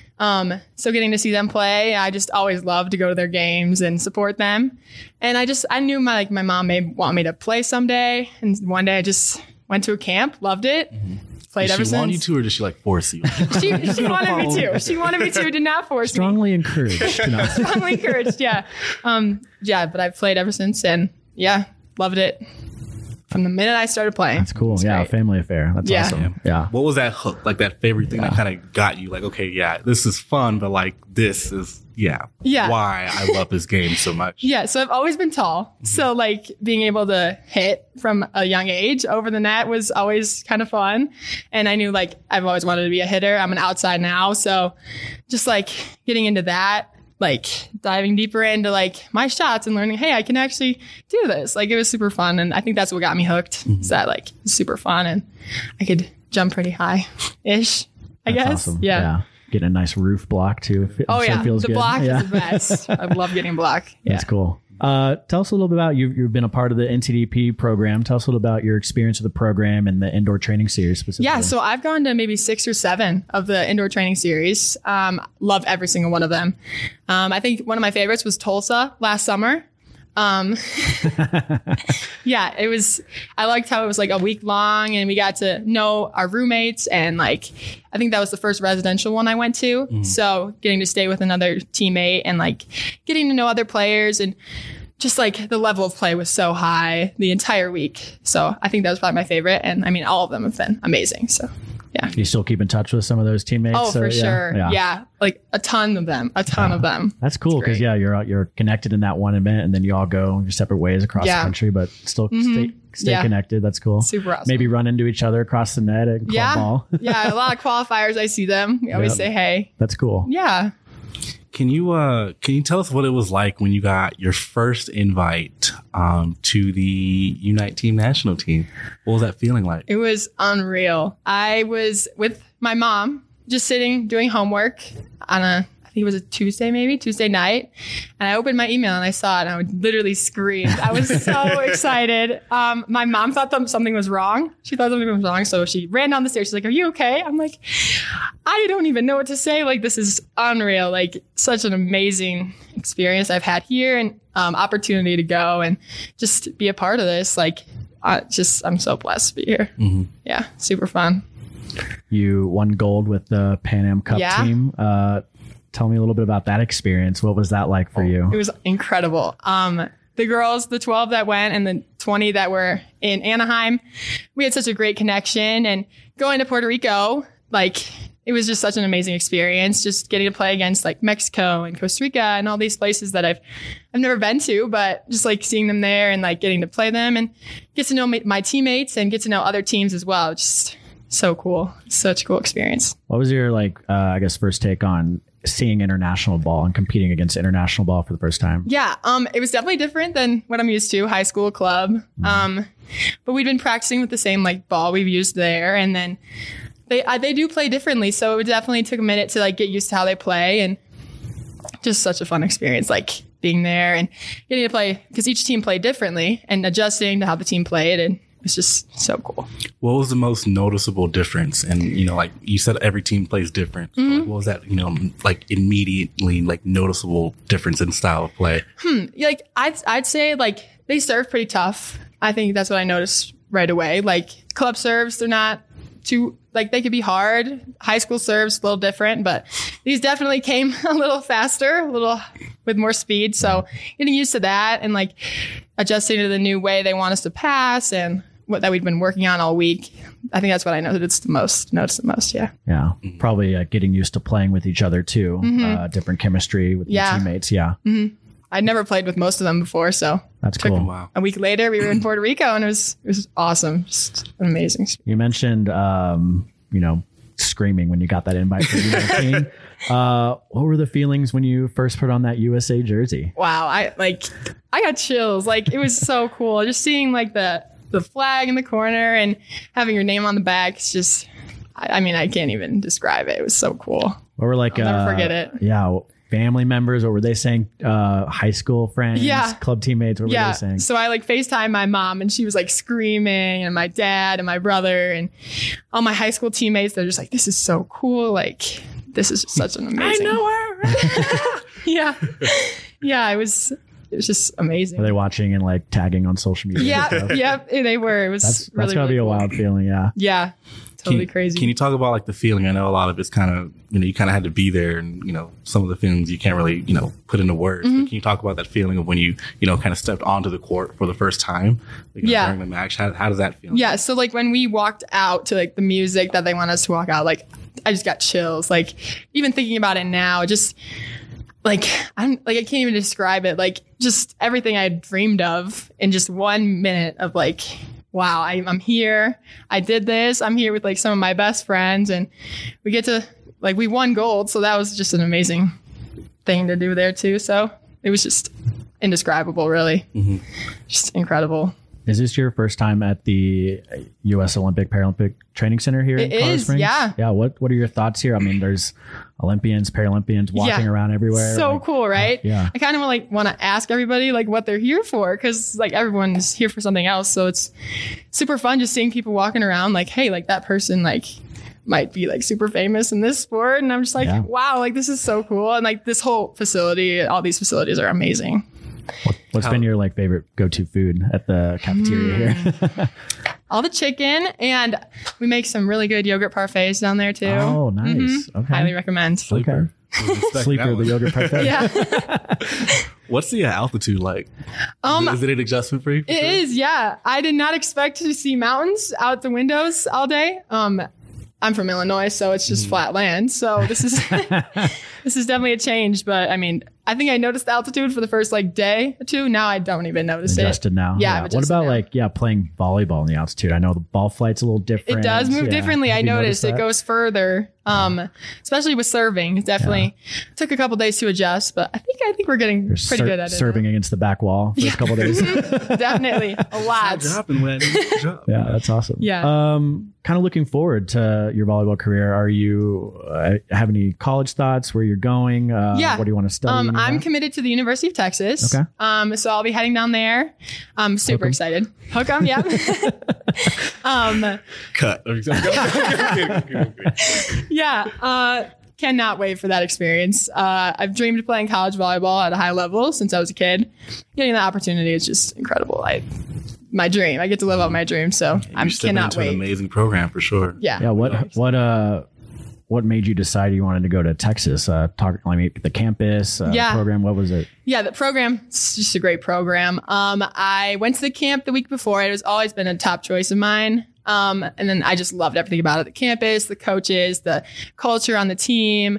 So getting to see them play, I just always loved to go to their games and support them. And I knew my mom may want me to play someday. And one day I just went to a camp, loved it. Mm-hmm. Played ever since. Did she want you to, or did she force you? She wanted me to. She wanted me to. Did not force Strongly encouraged. No. Strongly encouraged. Yeah. But I've played ever since, and yeah, loved it from the minute I started playing. That's cool. It's yeah, great. family affair. That's awesome. Yeah. What was that hook? Like that favorite thing that kind of got you? Like, okay, yeah, this is fun, but this is why I love this game so much. Yeah, so I've always been tall. Mm-hmm. So being able to hit from a young age over the net was always kind of fun. And I knew I've always wanted to be a hitter. I'm an outside now. So just getting into that, diving deeper into my shots and learning, hey, I can actually do this. It was super fun. And I think that's what got me hooked. Is that it's super fun and I could jump pretty high-ish, I guess. Awesome. Yeah. Getting a nice roof block too. Oh yeah, feels the good. block is the best. I love getting block. Yeah. That's cool. Tell us a little bit about you've been a part of the NTDP program. Tell us a little about your experience with the program and the indoor training series specifically. Yeah, so I've gone to maybe 6 or 7 of the indoor training series. Love every single one of them. I think one of my favorites was Tulsa last summer. Yeah, I liked how it was like a week long and we got to know our roommates, and like I think that was the first residential one I went to. So getting to stay with another teammate and like getting to know other players, and just like the level of play was so high the entire week. So I think that was probably my favorite, and I mean all of them have been amazing. So yeah. You still keep in touch with some of those teammates? Oh, for sure. Yeah. Like a ton of them. That's cool because you're connected in that one event, and then you all go your separate ways across the country, but still stay connected. That's cool. Super awesome. Maybe run into each other across the net and club ball. Yeah. A lot of qualifiers. I see them. We always say, hey. That's cool. Yeah. Can you tell us what it was like when you got your first invite to the Unite Team National Team? What was that feeling like? It was unreal. I was with my mom, just sitting doing homework on I think it was a Tuesday night. And I opened my email and I saw it and I would literally scream. I was so excited. My mom thought something was wrong. She thought something was wrong. So she ran down the stairs. She's like, "Are you okay?" I'm like, I don't even know what to say. Like, this is unreal. Like, such an amazing experience I've had here, and opportunity to go and just be a part of this. Like, I'm so blessed to be here. Mm-hmm. Yeah. Super fun. You won gold with the Pan Am Cup team. Tell me a little bit about that experience. What was that like for you? It was incredible. The girls, the 12 that went and the 20 that were in Anaheim, we had such a great connection. And going to Puerto Rico, like, it was just such an amazing experience, just getting to play against like Mexico and Costa Rica and all these places that I've never been to, but just like seeing them there and like getting to play them and get to know my teammates and get to know other teams as well. Just so cool. Such a cool experience. What was your first take on seeing international ball and competing against international ball for the first time? Yeah, it was definitely different than what I'm used to, high school club. But we'd been practicing with the same like ball we've used there, and then they do play differently. So it definitely took a minute to like get used to how they play, and just such a fun experience, like being there and getting to play because each team played differently and adjusting to how the team played, and it's just so cool. What was the most noticeable difference? And, like you said, every team plays different. Mm-hmm. So like, what was that, like immediately like noticeable difference in style of play? Like I'd say like they serve pretty tough. I think that's what I noticed right away. Like club serves, they're not too, like they could be hard. High school serves a little different, but these definitely came a little faster, a little with more speed. So getting used to that and like adjusting to the new way they want us to pass and what that we've been working on all week. I think that's what I noticed the most. Yeah. Yeah. Mm-hmm. Probably getting used to playing with each other too. Mm-hmm. Different chemistry with your teammates. Yeah. Mm-hmm. I'd never played with most of them before, so that's cool. Wow. A week later, we were in Puerto Rico, and it was awesome. Just an amazing experience. You mentioned, screaming when you got that invite for U19. What were the feelings when you first put on that USA jersey? Wow, I got chills. Like, it was so cool. Just seeing like the flag in the corner and having your name on the back. It's just, I mean, I can't even describe it. It was so cool. What were like? I'll never forget it. Yeah. Family members, or were they saying high school friends, club teammates? What were they saying? So I like FaceTime my mom, and she was like screaming, and my dad and my brother and all my high school teammates. They're just like, "This is so cool! Like, this is just such an amazing." I know her. Yeah. It was just amazing. Were they watching and like tagging on social media? Yeah, they were. It was that's really, gotta be a wild feeling. Yeah. Totally crazy. Can you talk about like the feeling? I know a lot of it's kind of, you kind of had to be there, and, some of the feelings you can't really, put into words. Mm-hmm. But can you talk about that feeling of when you, kind of stepped onto the court for the first time during the match? How does that feel? Yeah. So like when we walked out to like the music that they want us to walk out, like I just got chills. Like even thinking about it now, just like, I can't even describe it. Like just everything I dreamed of in just 1 minute of like, wow, I'm here. I did this. I'm here with like some of my best friends, and we get to like, we won gold. So that was just an amazing thing to do there too. So it was just indescribable, really. Mm-hmm. Just incredible. Is this your first time at the U.S. Olympic Paralympic Training Center here in Colorado Springs? Yeah. Yeah. What are your thoughts here? I mean, there's Olympians, Paralympians walking around everywhere. So cool, right? Yeah. I kind of want to ask everybody like what they're here for, because like everyone's here for something else. So it's super fun just seeing people walking around like, hey, like that person like might be like super famous in this sport. And I'm just like, wow, like this is so cool. And like this whole facility, all these facilities are amazing. What's been your like favorite go-to food at the cafeteria here? All the chicken, and we make some really good yogurt parfaits down there too. Oh, nice. Okay. Highly recommend. Sleeper, the yogurt parfait. Yeah. What's the altitude like? Is it an adjustment for you? It is, yeah. I did not expect to see mountains out the windows all day. I'm from Illinois, so it's just flat land. So this is this is definitely a change. But I mean, I think I noticed the altitude for the first like day or two. Now I don't even notice adjusted it. Now. Yeah. What about playing volleyball in the altitude? I know the ball flight's a little different. It does move differently. I noticed it goes further. Especially with serving. It definitely took a couple days to adjust, but I think we're getting pretty good at it. Serving against the back wall for a couple days. Definitely. A lot. Good job. Yeah, that's awesome. Yeah. Kind of looking forward to your volleyball career. Are you have any college thoughts where you're going? What do you want to study? I'm committed to the University of Texas. Okay. So I'll be heading down there. I'm super excited. Hook 'em, yeah. Cut. Yeah. Cannot wait for that experience. I've dreamed of playing college volleyball at a high level since I was a kid. Getting that opportunity is just incredible. My dream. I get to live out my dream. So I cannot wait. An amazing program for sure. Yeah. Yeah. What made you decide you wanted to go to Texas? The campus, the program. What was it? Yeah, the program. It's just a great program. I went to the camp the week before. It has always been a top choice of mine. And then I just loved everything about it. The campus, the coaches, the culture on the team.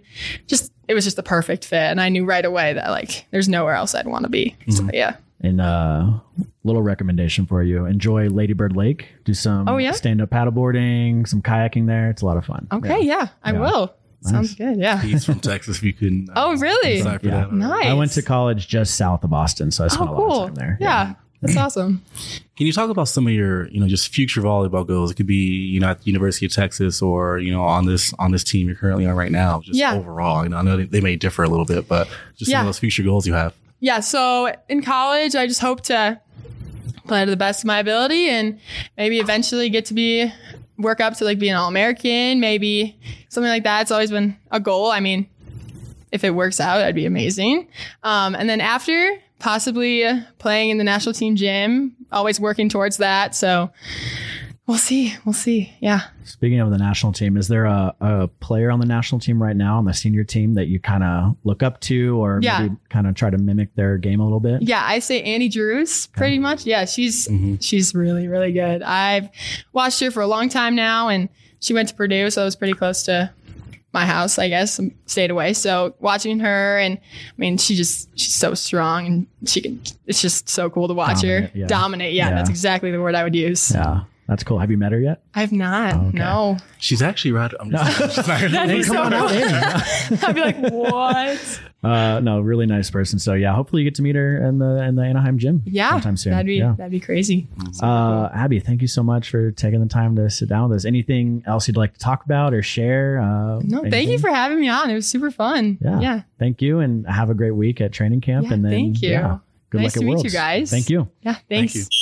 It was just the perfect fit. And I knew right away that like there's nowhere else I'd want to be. So, yeah. And little recommendation for you. Enjoy Lady Bird Lake. Do some stand-up paddleboarding, some kayaking there. It's a lot of fun. Okay, yeah, I will. Nice. Sounds good, yeah. He's from Texas, if you couldn't. Oh, really? Yeah. Nice. I went to college just south of Boston, so I spent a lot of time there. Yeah. That's awesome. Can you talk about some of your, just future volleyball goals? It could be, at the University of Texas or, on this team you're currently on right now. Just overall, I know they may differ a little bit, but just some of those future goals you have. Yeah. So in college, I just hope to play to the best of my ability and maybe eventually get to work up to like be an All-American, maybe something like that. It's always been a goal. I mean, if it works out, that'd be amazing. And then after, possibly playing in the national team gym, always working towards that. So we'll see. Yeah. Speaking of the national team, is there a player on the national team right now on the senior team that you kind of look up to or maybe kind of try to mimic their game a little bit? Yeah, I say Annie Drews pretty much. Yeah, she's really, really good. I've watched her for a long time now, and she went to Purdue, so it was pretty close to my house, I guess, stayed away. So watching her, and I mean, she's so strong, and it's just so cool to watch her dominate. Yeah, that's exactly the word I would use. Yeah. That's cool. Have you met her yet? I've not. Okay. No. She's actually right. I'm just That'd be so cool. I'd be like, what? No, really nice person. So yeah, hopefully you get to meet her in the Anaheim gym. Yeah, sometime soon. That'd be crazy. Cool. Abby, thank you so much for taking the time to sit down with us. Anything else you'd like to talk about or share? Thank you for having me on. It was super fun. Yeah. Thank you, and have a great week at training camp. Yeah, and then thank you. Yeah, good nice luck to at Worlds. meet you guys. Thank you. Yeah, thanks. Thank you.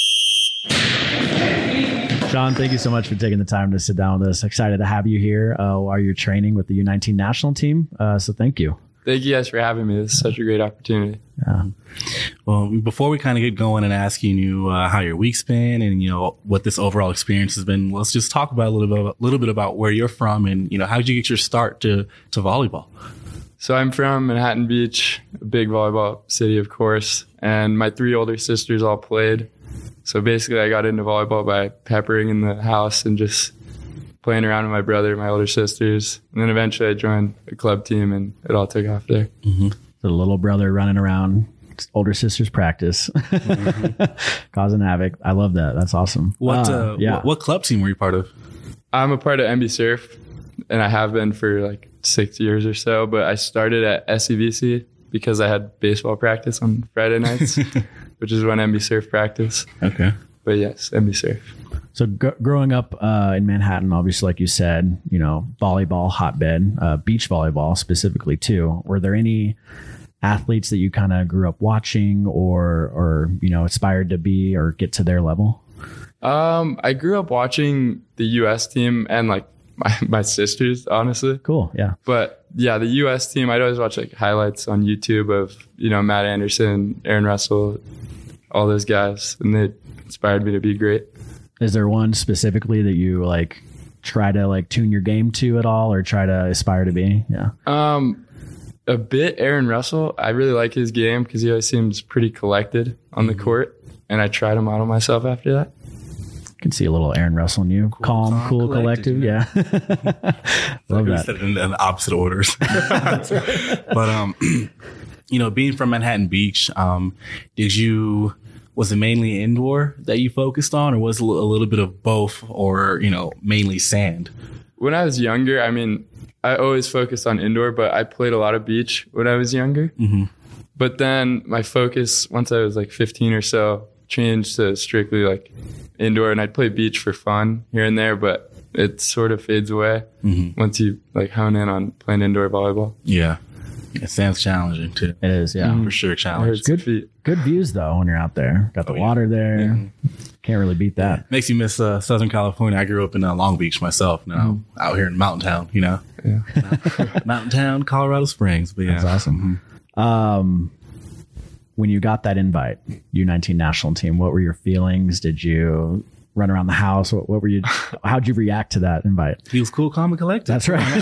Sean, thank you so much for taking the time to sit down with us. Excited to have you here while you're training with the U19 national team. So thank you. Thank you guys for having me. This is such a great opportunity. Yeah. Well, before we kind of get going and asking you how your week's been and, what this overall experience has been, let's just talk about a little bit about where you're from and, how did you get your start to volleyball? So I'm from Manhattan Beach, a big volleyball city, of course, and my 3 older sisters all played. So basically I got into volleyball by peppering in the house and just playing around with my brother, my older sisters. And then eventually I joined a club team and it all took off there. Mm-hmm. The little brother running around, older sisters practice, causing havoc. I love that. That's awesome. What club team were you part of? I'm a part of MB Surf, and I have been for like 6 years or so, but I started at SCVC because I had baseball practice on Friday nights, which is when MB Surf practice. Okay. But yes, MB Surf. So growing up in Manhattan, obviously, like you said, volleyball hotbed, beach volleyball specifically too. Were there any athletes that you kind of grew up watching or aspired to be or get to their level? I grew up watching the U.S. team and like my sisters, honestly. Cool. Yeah. But yeah, the U.S. team, I'd always watch like highlights on YouTube of, Matt Anderson, Aaron Russell, all those guys, and they inspired me to be great. Is there one specifically that you like try to like tune your game to at all or try to aspire to be? Yeah. A bit Aaron Russell. I really like his game because he always seems pretty collected on the court, and I try to model myself after that. Can see a little Aaron Russell in you. Calm, cool, collective. Yeah. Love that. Said it in the opposite orders. But, being from Manhattan Beach, was it mainly indoor that you focused on, or was it a little bit of both, or, mainly sand? When I was younger, I always focused on indoor, but I played a lot of beach when I was younger. Mm-hmm. But then my focus, once I was like 15 or so, changed to strictly like indoor, and I'd play beach for fun here and there, but it sort of fades away once you like hone in on playing indoor volleyball. Yeah. It sounds challenging too. It is, yeah. For sure challenging. Good views though when you're out there. Got the water there. Yeah. Can't really beat that. Makes you miss Southern California. I grew up in Long Beach myself. Now out here in Mountain Town, Yeah. Mountain Town, Colorado Springs. But yeah. That's awesome. Mm-hmm. When you got that invite, U19 national team, what were your feelings? Did you run around the house? What were you? How'd you react to that invite? He was cool, calm, and collected. That's right.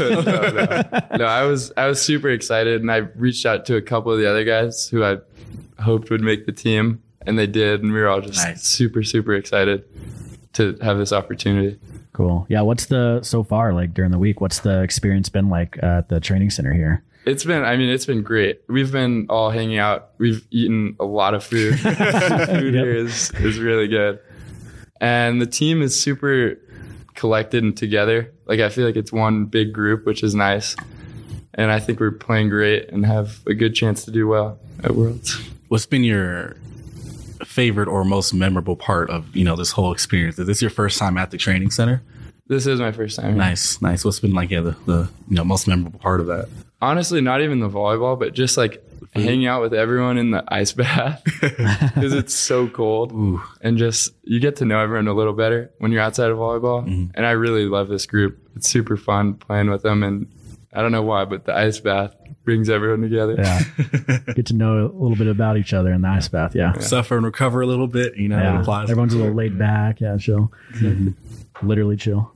No, I was super excited, and I reached out to a couple of the other guys who I hoped would make the team, and they did, and we were all just super, super excited to have this opportunity. Cool. Yeah. So far, like during the week, what's the experience been like at the training center here? It's been great. We've been all hanging out. We've eaten a lot of food. Food here is really good. And the team is super collected and together. Like, I feel like it's one big group, which is nice. And I think we're playing great and have a good chance to do well at Worlds. What's been your favorite or most memorable part of, this whole experience? Is this your first time at the training center? This is my first time. Nice. What's been like, the most memorable part of that? Honestly, not even the volleyball, but just like hanging out with everyone in the ice bath because it's so cold. Ooh. And just you get to know everyone a little better when you're outside of volleyball. Mm-hmm. And I really love this group. It's super fun playing with them. And I don't know why, but the ice bath brings everyone together. Yeah. Get to know a little bit about each other in the ice bath. Yeah. Suffer and recover a little bit. It applies. Everyone's a little laid back. Yeah. Chill. Mm-hmm. Literally chill.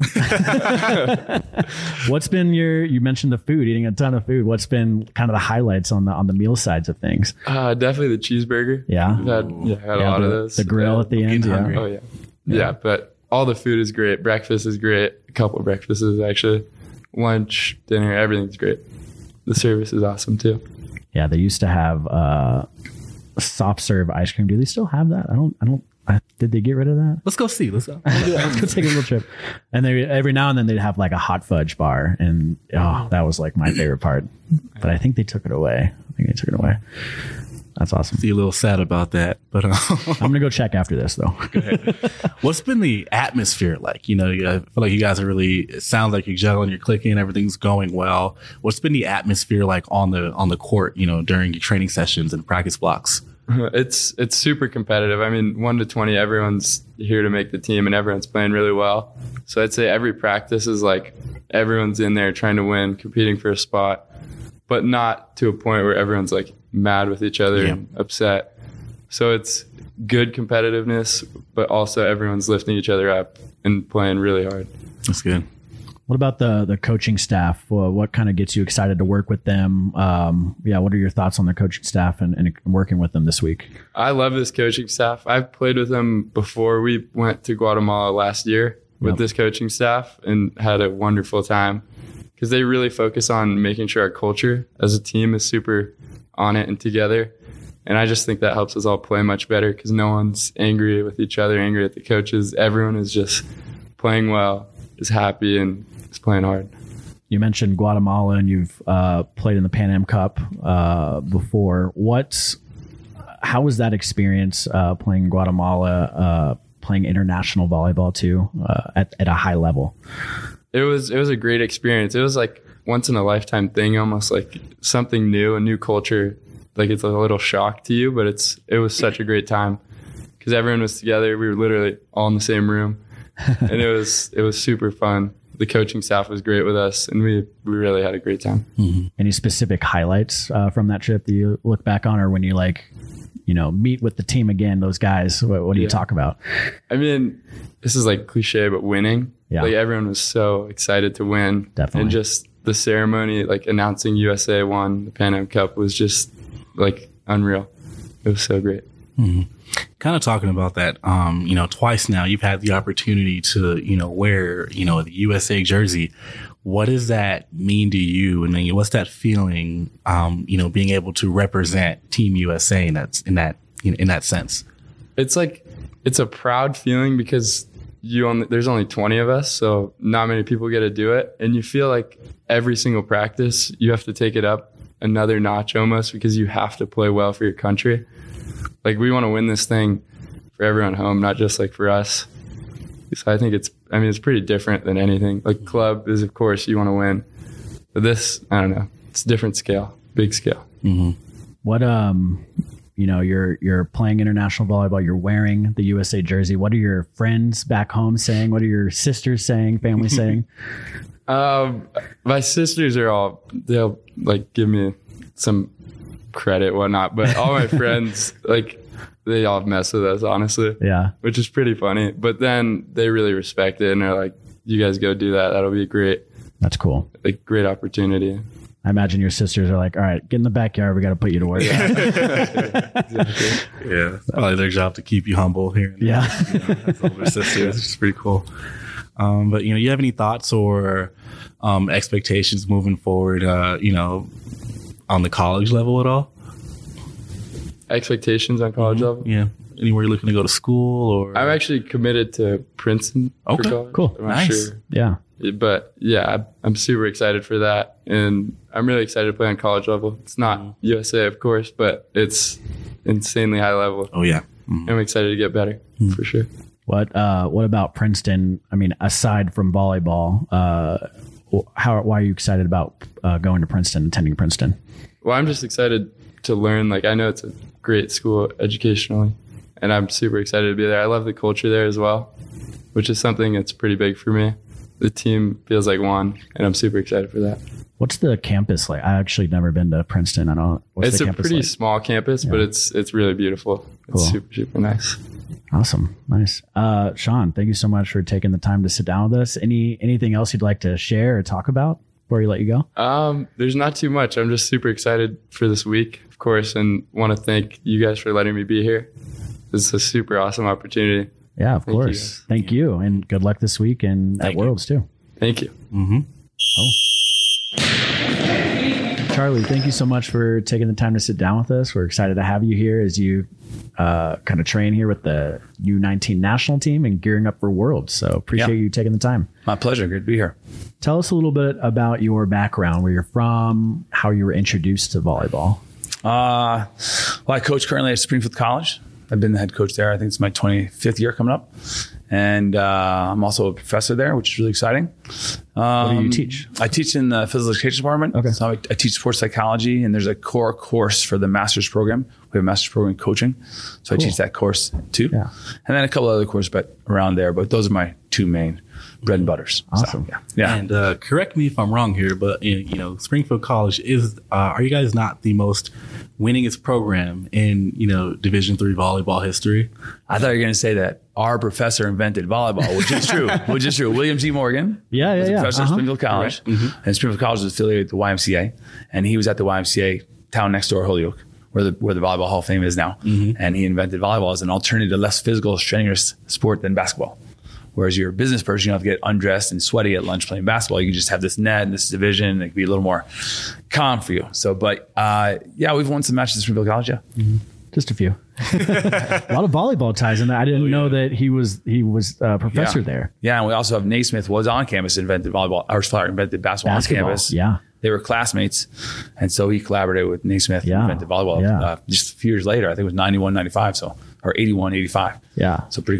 What's been you mentioned the food, eating a ton of food. What's been kind of the highlights on the meal sides of things? Definitely the cheeseburger. Yeah. I had a lot of those. The grill at the end. Yeah. Oh yeah. Yeah. But all the food is great. Breakfast is great. A couple of breakfasts actually. Lunch, dinner, everything's great. The service is awesome too. Yeah. They used to have soft serve ice cream. Do they still have that? Did they get rid of that? Let's go see. Let's go take a little trip. And every now and then they'd have like a hot fudge bar, and that was like my favorite part. But I think they took it away. That's awesome. See, a little sad about that, but I'm gonna go check after this though. Go ahead. What's been the atmosphere like? I feel like you guys are really. It sounds like you're gelling, you're clicking, everything's going well. What's been the atmosphere like on the court? During your training sessions and practice blocks. It's super competitive. 1 to 20, everyone's here to make the team, and everyone's playing really well. So I'd say every practice is like everyone's in there trying to win, competing for a spot, but not to a point where everyone's like mad with each other and upset. So it's good competitiveness, but also everyone's lifting each other up and playing really hard. That's good. What about the coaching staff? What kind of gets you excited to work with them? What are your thoughts on the coaching staff and working with them this week? I love this coaching staff. I've played with them before. We went to Guatemala last year with this coaching staff and had a wonderful time because they really focus on making sure our culture as a team is super on it and together. And I just think that helps us all play much better because no one's angry with each other, angry at the coaches. Everyone is just playing well, is happy, and is playing hard. You mentioned Guatemala, and you've played in the Pan Am Cup before. How was that experience playing in Guatemala, playing international volleyball too, at a high level? It was a great experience. It was like once in a lifetime thing, almost like something new, a new culture. Like it's a little shock to you, but it was such a great time because everyone was together. We were literally all in the same room, and it was super fun. The coaching staff was great with us, and we really had a great time. Mm-hmm. Any specific highlights from that trip that you look back on, or when you meet with the team again, those guys, what do you talk about? I mean, this is like cliche, but winning. Yeah. Like everyone was so excited to win. Definitely. And just the ceremony, like announcing USA won the Pan Am Cup was just like unreal. It was so great. Mm-hmm. Kind of talking about that, twice now you've had the opportunity to, wear, the USA jersey. What does that mean to you? And then what's that feeling, being able to represent Team USA in that sense? It's like, it's a proud feeling because there's only 20 of us, so not many people get to do it. And you feel like every single practice, you have to take it up another notch almost because you have to play well for your country. Like we want to win this thing for everyone home, not just like for us. So I think it's pretty different than anything. Like club is, of course, you want to win. But this, I don't know, it's a different scale, big scale. Mm-hmm. What, you're playing international volleyball, you're wearing the USA jersey. What are your friends back home saying? What are your sisters saying, family saying? My sisters they'll like give me some credit, whatnot, but all my friends, like they all mess with us, honestly. Yeah. Which is pretty funny. But then they really respect it and they're like, you guys go do that. That'll be great. That's cool. Like great opportunity. I imagine your sisters are like, all right, get in the backyard. We got to put you to work. Yeah. It's probably their job to keep you humble here. Yeah. That's older sisters, which is pretty cool. But, you have any thoughts or expectations moving forward, on the college level at all? Expectations on college level? Yeah. Anywhere you're looking to go to school or? I'm actually committed to Princeton for college. Cool. I'm not Nice. sure. Yeah. But yeah, I'm super excited for that. And I'm really excited to play on college level. It's not USA, of course, but it's insanely high level. Oh, yeah. I'm excited to get better for sure. What about Princeton? I mean, aside from volleyball, why are you excited about going to Princeton, attending Princeton? Well, I'm just excited to learn. Like, I know it's a great school educationally, and I'm super excited to be there. I love the culture there as well, which is something that's pretty big for me. The team feels like one, and I'm super excited for that. What's the campus like? I actually never been to Princeton. It's a pretty small campus, but it's really beautiful. It's Cool. super, super nice. Awesome. Nice. Sean, thank you so much for taking the time to sit down with us. Anything else you'd like to share or talk about before we let you go? There's not too much. I'm just super excited for this week, of course, and want to thank you guys for letting me be here. This is a super awesome opportunity. Yeah, of course. Thank you. And good luck this week and at Worlds too. Thank you. Mm-hmm. Charlie, thank you so much for taking the time to sit down with us. We're excited to have you here as you kind of train here with the U19 national team and gearing up for Worlds. So appreciate you taking the time. My pleasure. Good to be here. Tell us a little bit about your background, where you're from, how you were introduced to volleyball. Well, I coach currently at Springfield College. I've been the head coach there. I think it's my 25th year coming up. And I'm also a professor there, which is really exciting. What do you teach? I teach in the physical education department. Okay. So I teach sports psychology, and there's a core course for the master's program. We have a master's program in coaching. So I teach that course too. Yeah. And then a couple other courses around there, but those are my two main bread and butters. Awesome. So, yeah. And correct me if I'm wrong here, but Springfield College is. Are you guys not the most winningest program in Division III volleyball history? I thought you were going to say that our professor invented volleyball, which is true. William T. Morgan was a professor at Springfield College. Mm-hmm. And Springfield College is affiliated with the YMCA. And he was at the YMCA town next door, Holyoke, where the Volleyball Hall of Fame is now. Mm-hmm. And he invented volleyball as an alternative, less physical, strenuous sport than basketball. Whereas you're a business person, you don't have to get undressed and sweaty at lunch playing basketball. You can just have this net and this division. It can be a little more calm for you. So, but we've won some matches at Springfield College, yeah. Mm-hmm. Just a few. A lot of volleyball ties in that. I didn't know that he was a professor there. Yeah, and we also have Naismith was on campus, invented volleyball. Our Flower invented basketball on campus. Yeah. They were classmates. And so he collaborated with Naismith and invented volleyball just a few years later. I think it was 91, 95, or 81, 85. Yeah. So pretty cool.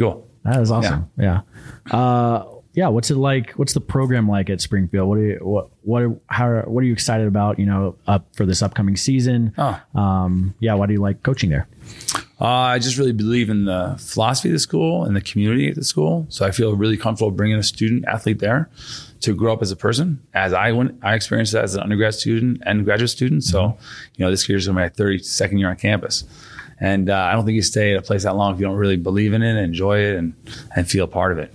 That is awesome. Yeah. What's it like? What's the program like at Springfield? What are you excited about, up for this upcoming season? Why do you like coaching there? I just really believe in the philosophy of the school and the community at the school. So I feel really comfortable bringing a student athlete there to grow up as a person, as I experienced that as an undergrad student and graduate student. So, this year's my 32nd year on campus. And I don't think you stay at a place that long if you don't really believe in it, enjoy it, and feel part of it.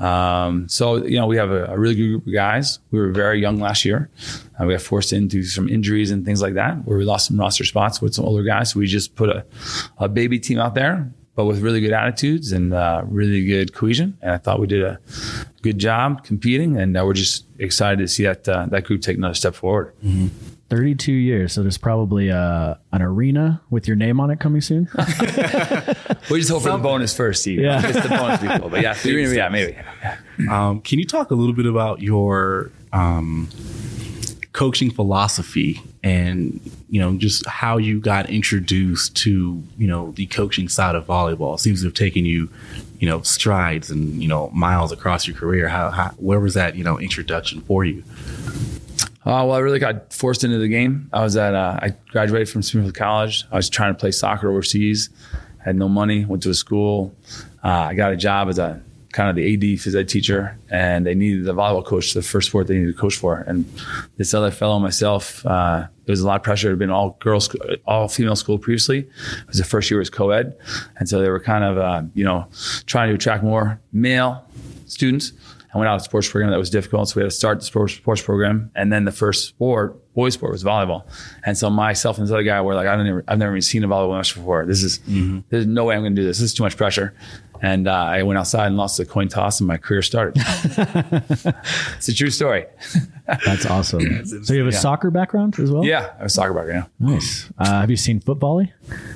We have a really good group of guys. We were very young last year. We got forced into some injuries and things like that, where we lost some roster spots with some older guys. So we just put a baby team out there, but with really good attitudes and really good cohesion. And I thought we did a good job competing, and we're just excited to see that group take another step forward. 32 years, so there's probably an arena with your name on it coming soon. We just hope for the bonus first, Steve. Yeah, it's the bonus people. But maybe. Can you talk a little bit about your coaching philosophy and just how you got introduced to the coaching side of volleyball? It seems to have taken you strides and miles across your career. Where was that introduction for you? I really got forced into the game. I graduated from Springfield College. I was trying to play soccer overseas. I had no money, went to a school. I got a job as a kind of the AD phys ed teacher, and they needed a volleyball coach, the first sport they needed to coach for. And this other fellow and myself, there was a lot of pressure. It had been all female school previously. It was the first year it was co-ed. And so they were kind of, trying to attract more male students. I went out to a sports program that was difficult, so we had to start the sports program. And then the first boys sport was volleyball. And so myself and this other guy were like, I've never even seen a volleyball match before. There's no way I'm going to do this. This is too much pressure. And I went outside and lost the coin toss, and my career started. It's a true story. That's awesome. So you have a soccer background as well? Yeah, I have a soccer background. Nice. Have you seen Footvolley?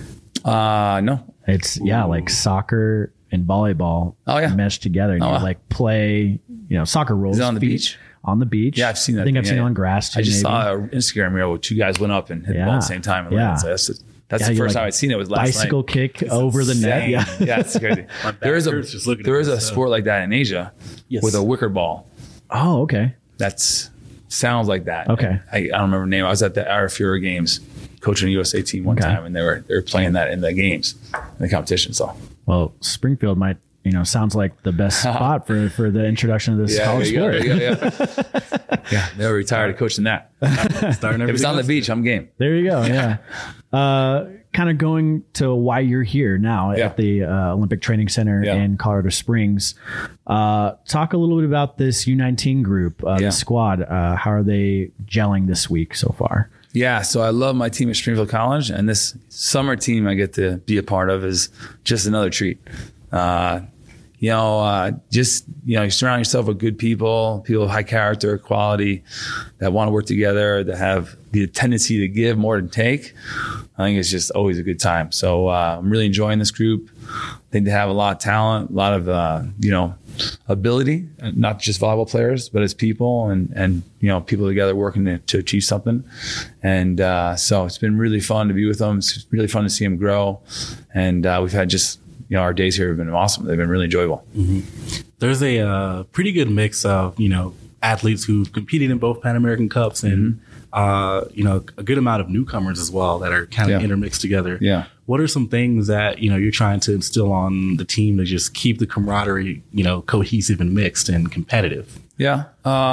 No. It's like soccer and volleyball meshed together. And you play, soccer rules. Is it on the beach? On the beach. Yeah, I've seen that. I think I've seen it on grass too. I just saw an Instagram reel where two guys went up and hit the ball at the same time. And that's the first time I'd seen it was last bicycle night. Kick over the net. Yeah, it's crazy. There is a sport like that in Asia with a wicker ball. Oh, okay. Sounds like that. Okay. I don't remember the name. I was at the Arafura Games coaching a USA team one time, and they were playing that in the games, in the competition. So, well, Springfield might, sounds like the best spot for the introduction of this college sport. Yeah, they were retired of coaching that. If it's on the beach, I'm game. There you go. Yeah. Kind of going to why you're here now at the Olympic Training Center in Colorado Springs. Talk a little bit about this U19 group, the squad. How are they gelling this week so far? Yeah, so I love my team at Springfield College, and this summer team I get to be a part of is just another treat. You surround yourself with good people of high character, quality, that want to work together, that have the tendency to give more than take. I think it's just always a good time. So I'm really enjoying this group. I think they have a lot of talent, a lot of, ability, not just volleyball players, but as people and people together working to achieve something. And so it's been really fun to be with them. It's really fun to see them grow. And we've had just, our days here have been awesome. They've been really enjoyable. Mm-hmm. There's a pretty good mix of, athletes who've competed in both Pan American Cups and, a good amount of newcomers as well that are kind of intermixed together. Yeah. What are some things that, you're trying to instill on the team to just keep the camaraderie, cohesive and mixed and competitive? Yeah.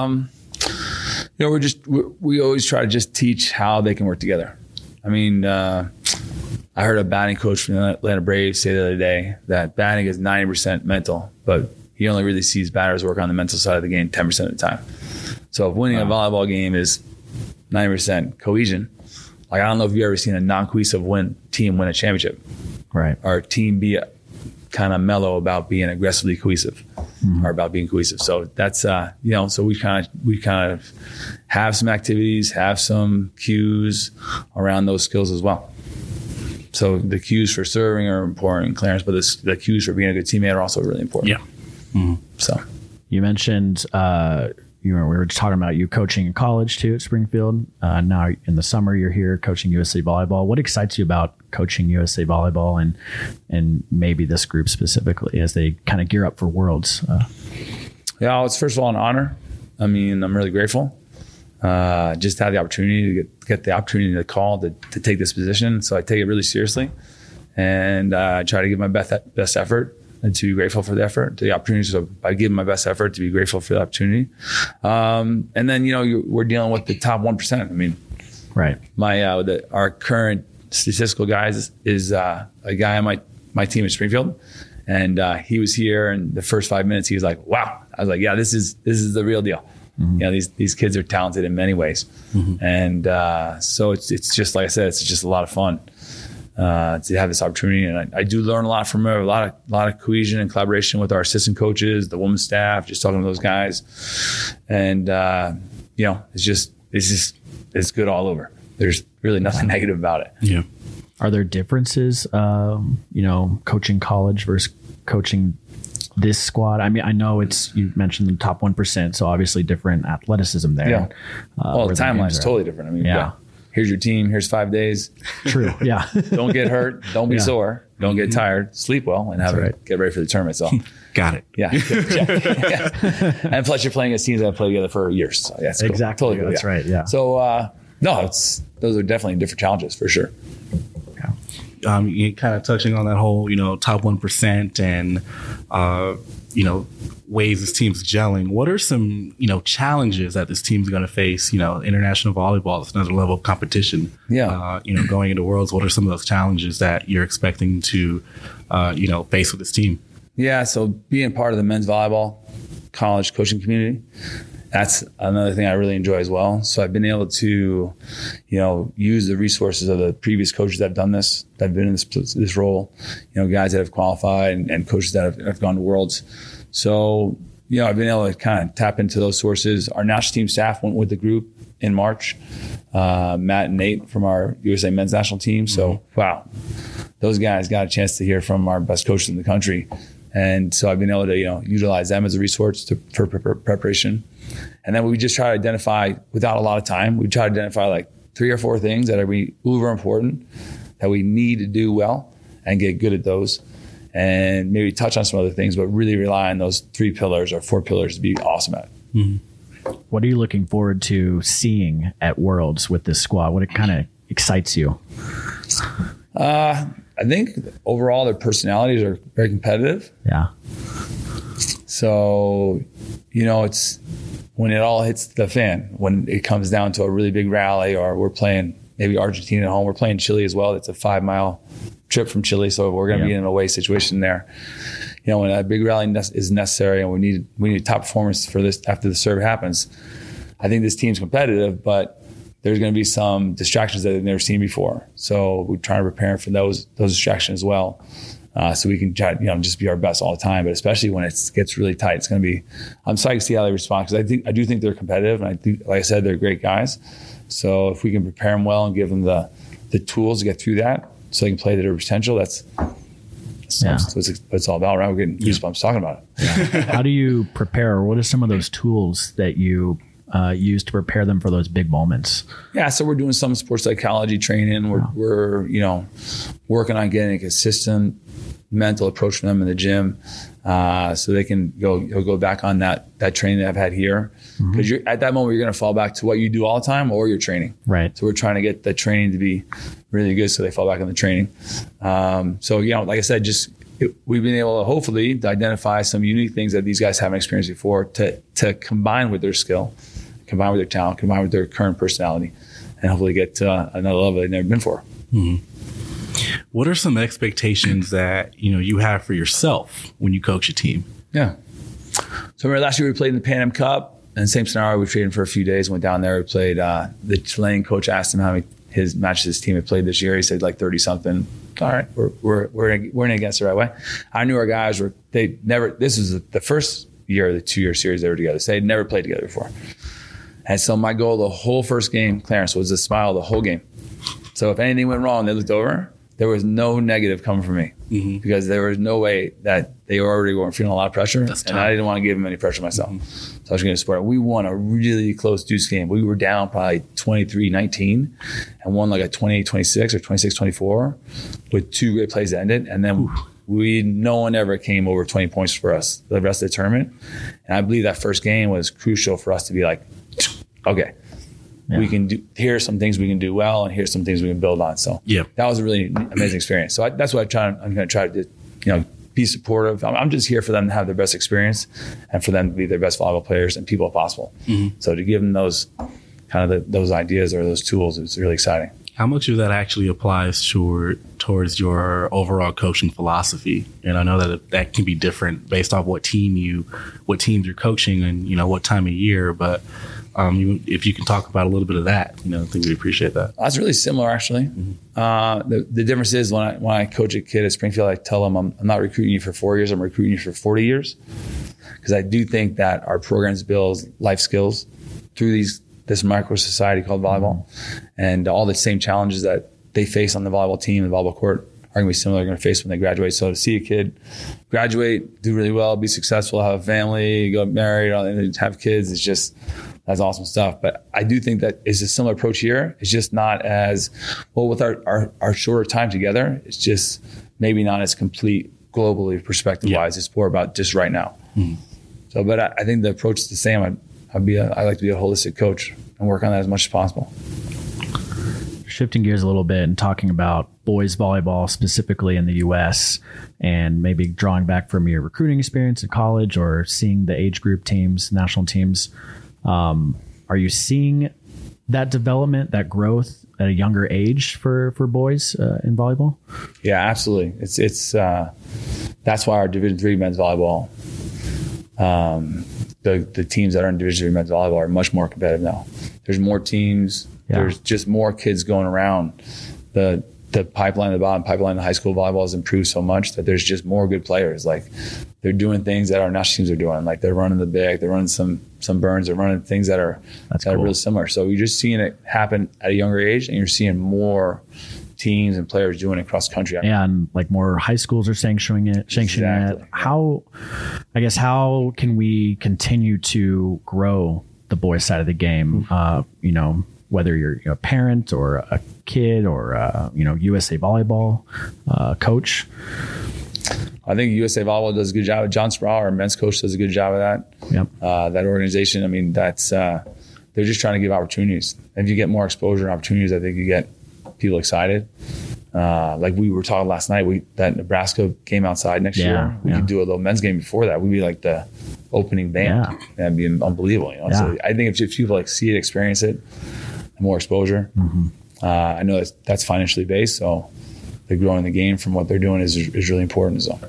We always try to just teach how they can work together. I mean, I heard a batting coach from the Atlanta Braves say the other day that batting is 90% mental, but he only really sees batters work on the mental side of the game 10% of the time. So if winning a volleyball game is 90% cohesion, I don't know if you've ever seen a non-cohesive team win a championship. Right. Or a team be kind of mellow about being aggressively cohesive or about being cohesive. So that's, so we kind of have some activities, have some cues around those skills as well. So the cues for serving are important, Clarence, but the cues for being a good teammate are also really important. Yeah. Mm-hmm. So you mentioned we were just talking about you coaching in college too at Springfield. Now in the summer you're here coaching USA Volleyball. What excites you about coaching USA Volleyball and maybe this group specifically as they kind of gear up for Worlds? Yeah, it's first of all an honor. I mean, I'm really grateful. Just to have the opportunity to get the opportunity to call to take this position. So I take it really seriously, and I try to give my best effort and to be grateful for the effort, the opportunity. So by giving my best effort, to be grateful for the opportunity. And then, we're dealing with the top 1%. I mean, right. Our current statistical guys is a guy on my team at Springfield. And he was here, and the first 5 minutes, he was like, wow. I was like, yeah, this is the real deal. Mm-hmm. These kids are talented in many ways. Mm-hmm. And so it's just, like I said, it's just a lot of fun. To have this opportunity, and I do learn a lot from her. A lot of cohesion and collaboration with our assistant coaches, the women's staff, just talking to those guys, and it's good all over. There's really nothing negative about it. Yeah. Are there differences, coaching college versus coaching this squad? I mean, I know you mentioned the top 1%, so obviously different athleticism there. Yeah. The timeline is totally different. I mean, yeah. Here's your team. Here's 5 days. True. Yeah. Don't get hurt. Don't be sore. Don't get tired. Sleep well and get ready for the tournament. So got it. Yeah. Yeah. And plus, you're playing against teams that have played together for years. So yeah, exactly. Cool. Totally. That's right. Yeah. So those are definitely different challenges for sure. You kind of touching on that whole, top 1% and, ways this team's gelling. What are some, challenges that this team's going to face? International volleyball is another level of competition. Yeah. Going into Worlds, what are some of those challenges that you're expecting to, face with this team? Yeah. So being part of the men's volleyball college coaching community, that's another thing I really enjoy as well. So I've been able to, use the resources of the previous coaches that have done this, that have been in this role, guys that have qualified and coaches that have gone to Worlds. So, I've been able to kind of tap into those sources. Our national team staff went with the group in March, Matt and Nate from our USA men's national team. So, wow, those guys got a chance to hear from our best coaches in the country. And so I've been able to, utilize them as a resource for preparation. And then we just try to identify, without a lot of time, we try to identify like 3 or 4 things that are uber important that we need to do well and get good at those. And maybe touch on some other things, but really rely on those 3 pillars or 4 pillars to be awesome at. Mm-hmm. What are you looking forward to seeing at Worlds with this squad? What kind of excites you? I think overall their personalities are very competitive. Yeah. So, it's when it all hits the fan, when it comes down to a really big rally, or we're playing maybe Argentina at home, we're playing Chile as well. It's a 5-mile trip from Chile, so we're going to be in an away situation there. When a big rally is necessary and we need top performance for this after the serve happens, I think this team's competitive, but there's going to be some distractions that they've never seen before. So we're trying to prepare for those distractions as well, so we can try, just be our best all the time. But especially when it gets really tight, it's going to be. I'm psyched to see how they respond, because I do think they're competitive, and I think, like I said, they're great guys. So if we can prepare them well and give them the tools to get through that, so they can play to their potential, that's what it's all about, right? We're getting goosebumps talking about it. Yeah. How do you prepare? What are some of those tools that you use to prepare them for those big moments? Yeah, so we're doing some sports psychology training. We're working on getting a consistent mental approach from them in the gym, so they can go back on that training that I've had here. Because at that moment, you're going to fall back to what you do all the time or your training. Right. So we're trying to get the training to be really good, so they fall back on the training. So like I said, we've been able to hopefully identify some unique things that these guys haven't experienced before to combine with their skill, combine with their talent, combine with their current personality, and hopefully get to another level they've never been for. Mm-hmm. What are some expectations that you have for yourself when you coach a team? Yeah. So remember last year we played in the Pan Am Cup, and same scenario, we trained for a few days, went down there, we played, the Chilean coach asked him how many his matches his team had played this year. He said like 30 something. All right, we're in against the right way. I knew our guys this was the first year of the 2-year series they were together. So they'd never played together before. And so my goal the whole first game, Clarence, was to smile the whole game. So if anything went wrong, they looked over, there was no negative coming from me. because there was no way that they already were feeling a lot of pressure. And I didn't want to give them any pressure myself. So I was going to support it. We won a really close deuce game. We were down probably 23-19 and won like a 28-26 or 26-24 with 2 great plays that ended. And then no one ever came over 20 points for us the rest of the tournament. And I believe that first game was crucial for us to be like, okay, we can do, here's some things we can do well, and here's some things we can build on. So that was a really amazing experience. So that's what I'm going to try to do, be supportive. I'm just here for them to have their best experience and for them to be their best volleyball players and people if possible. So to give them those kind of those ideas or those tools, it's really exciting. How much of that actually applies towards your overall coaching philosophy? And I know that can be different based off what teams you're coaching and what time of year. But if you can talk about a little bit of that, I think we'd appreciate that. That's really similar, actually. The difference is when I coach a kid at Springfield, I tell them I'm not recruiting you for 4 years. I'm recruiting you for 40 years, because I do think that our programs build life skills through this micro society called volleyball, and all the same challenges that they face on the volleyball team, the volleyball court, are going to be similar. They're going to face when they graduate. So to see a kid graduate, do really well, be successful, have a family, go married, and have kids, that's awesome stuff. But I do think that it's a similar approach here. It's just not as well with our shorter time together. It's just maybe not as complete globally perspective wise. It's more about just right now. So, but I think the approach is the same. I like to be a holistic coach and work on that as much as possible. Shifting gears a little bit and talking about boys volleyball specifically in the U.S. and maybe drawing back from your recruiting experience in college or seeing the age group teams, national teams. Are you seeing that development, that growth at a younger age for boys in volleyball? Yeah, absolutely. It's that's why our Division III men's volleyball, the teams that are in Division III men's volleyball are much more competitive now. There's more teams. There's just more kids going around. The pipeline, the bottom pipeline, the high school volleyball has improved so much that there's just more good players. Like they're doing things that our national teams are doing. Like they're running the big, they're running some burns, they're running things that are really similar. So you're just seeing it happen at a younger age, and you're seeing more teams and players doing it across the country. And like more high schools are sanctioning it. How can we continue to grow the boys side of the game? Whether you're a parent or a kid or USA Volleyball coach. I think USA Volleyball does a good job. John Sproul, our men's coach, does a good job of that. That organization, I mean, that's they're just trying to give opportunities. And if you get more exposure and opportunities, I think you get people excited. Like we were talking last night, that Nebraska game outside next year, we could do a little men's game before that. We'd be like the opening band. That'd be unbelievable. So I think if people see it, experience it, more exposure. I know that's financially based, so they're growing the game from what they're doing is really important. So,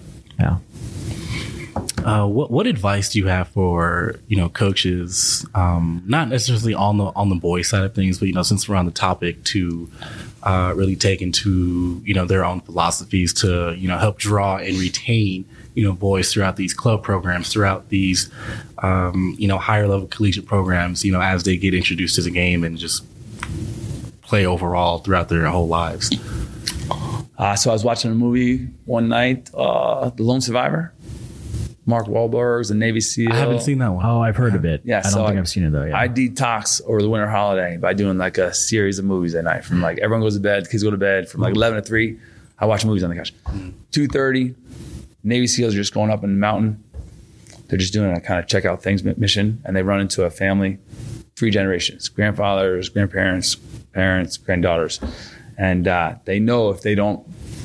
what advice do you have for coaches, not necessarily on the boys side of things, but since we're on the topic, to really take into their own philosophies to help draw and retain boys throughout these club programs, throughout these higher level collegiate programs, as they get introduced to the game and just play overall throughout their whole lives. So I was watching a movie one night, The Lone Survivor. Mark Wahlberg's a Navy SEAL. I haven't seen that one. Oh, I've heard of it. Yeah, I don't think I've seen it though. Yeah. I detox over the winter holiday by doing like a series of movies at night. From like everyone goes to bed, kids go to bed. From like 11 to 3, I watch movies on the couch. 2:30, Navy SEALs are just going up in the mountain. They're just doing a kind of check out things mission, and they run into a family, 3 generations: grandfathers, grandparents, parents, granddaughters, and they know if they don't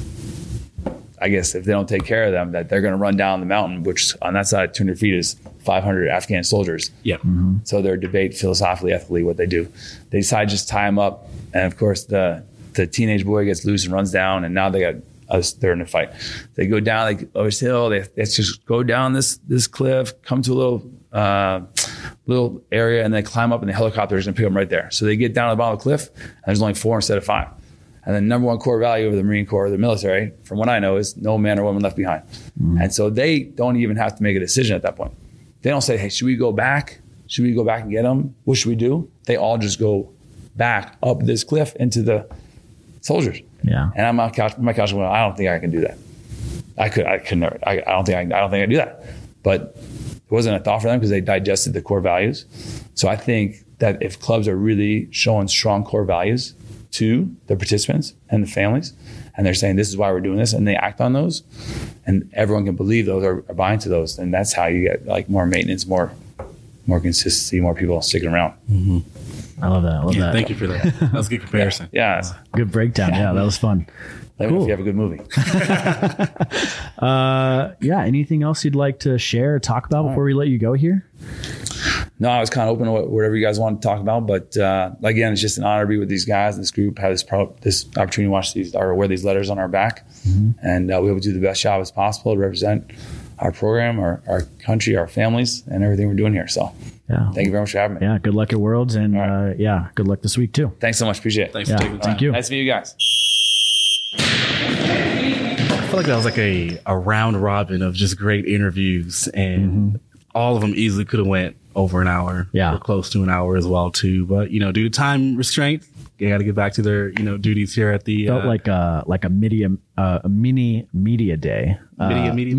take care of them, that they're going to run down the mountain, which on that side, 200 feet is 500 Afghan soldiers. So they're debate philosophically, ethically what they do. They decide to just tie them up, and of course the teenage boy gets loose and runs down, and now they're in a fight. They go down like this hill. They just go down this cliff, come to a little area, and they climb up, and the helicopter is going to pick them right there. So they get down to the bottom of the cliff, and there's only 4 instead of 5. And the number one core value of the Marine Corps, the military, from what I know, is no man or woman left behind. And so they don't even have to make a decision at that point. They don't say, hey, should we go back? Should we go back and get them? What should we do? They all just go back up this cliff into the soldiers. And I'm on my couch going, I don't think I can do that. I could never. I don't think I do that. But it wasn't a thought for them because they digested the core values. So I think that if clubs are really showing strong core values to the participants and the families, and they're saying this is why we're doing this, and they act on those, and everyone can believe those or buy into those, then that's how you get like more maintenance, more consistency, more people sticking around. Mm-hmm. I love that. Thank you for that. That was a good comparison. Yeah. Good breakdown. Yeah, that was fun. Let me know if you have a good movie. Anything else you'd like to share or talk about before we let you go here? No, I was kind of open to whatever you guys want to talk about. But again, it's just an honor to be with these guys, this group, have this opportunity to watch these or wear these letters on our back. Mm-hmm. And we will do the best job as possible to represent our program, our country, our families, and everything we're doing here. So thank you very much for having me. Yeah, good luck at Worlds. And good luck this week too. Thanks so much. Appreciate it. Thanks for taking the time. Thank you. Nice to meet you guys. I feel like that was like a round robin of just great interviews, and all of them easily could have went over an hour, or close to an hour as well too. But due to time restraint, they got to get back to their duties here at the. Felt like a mini media day. Mini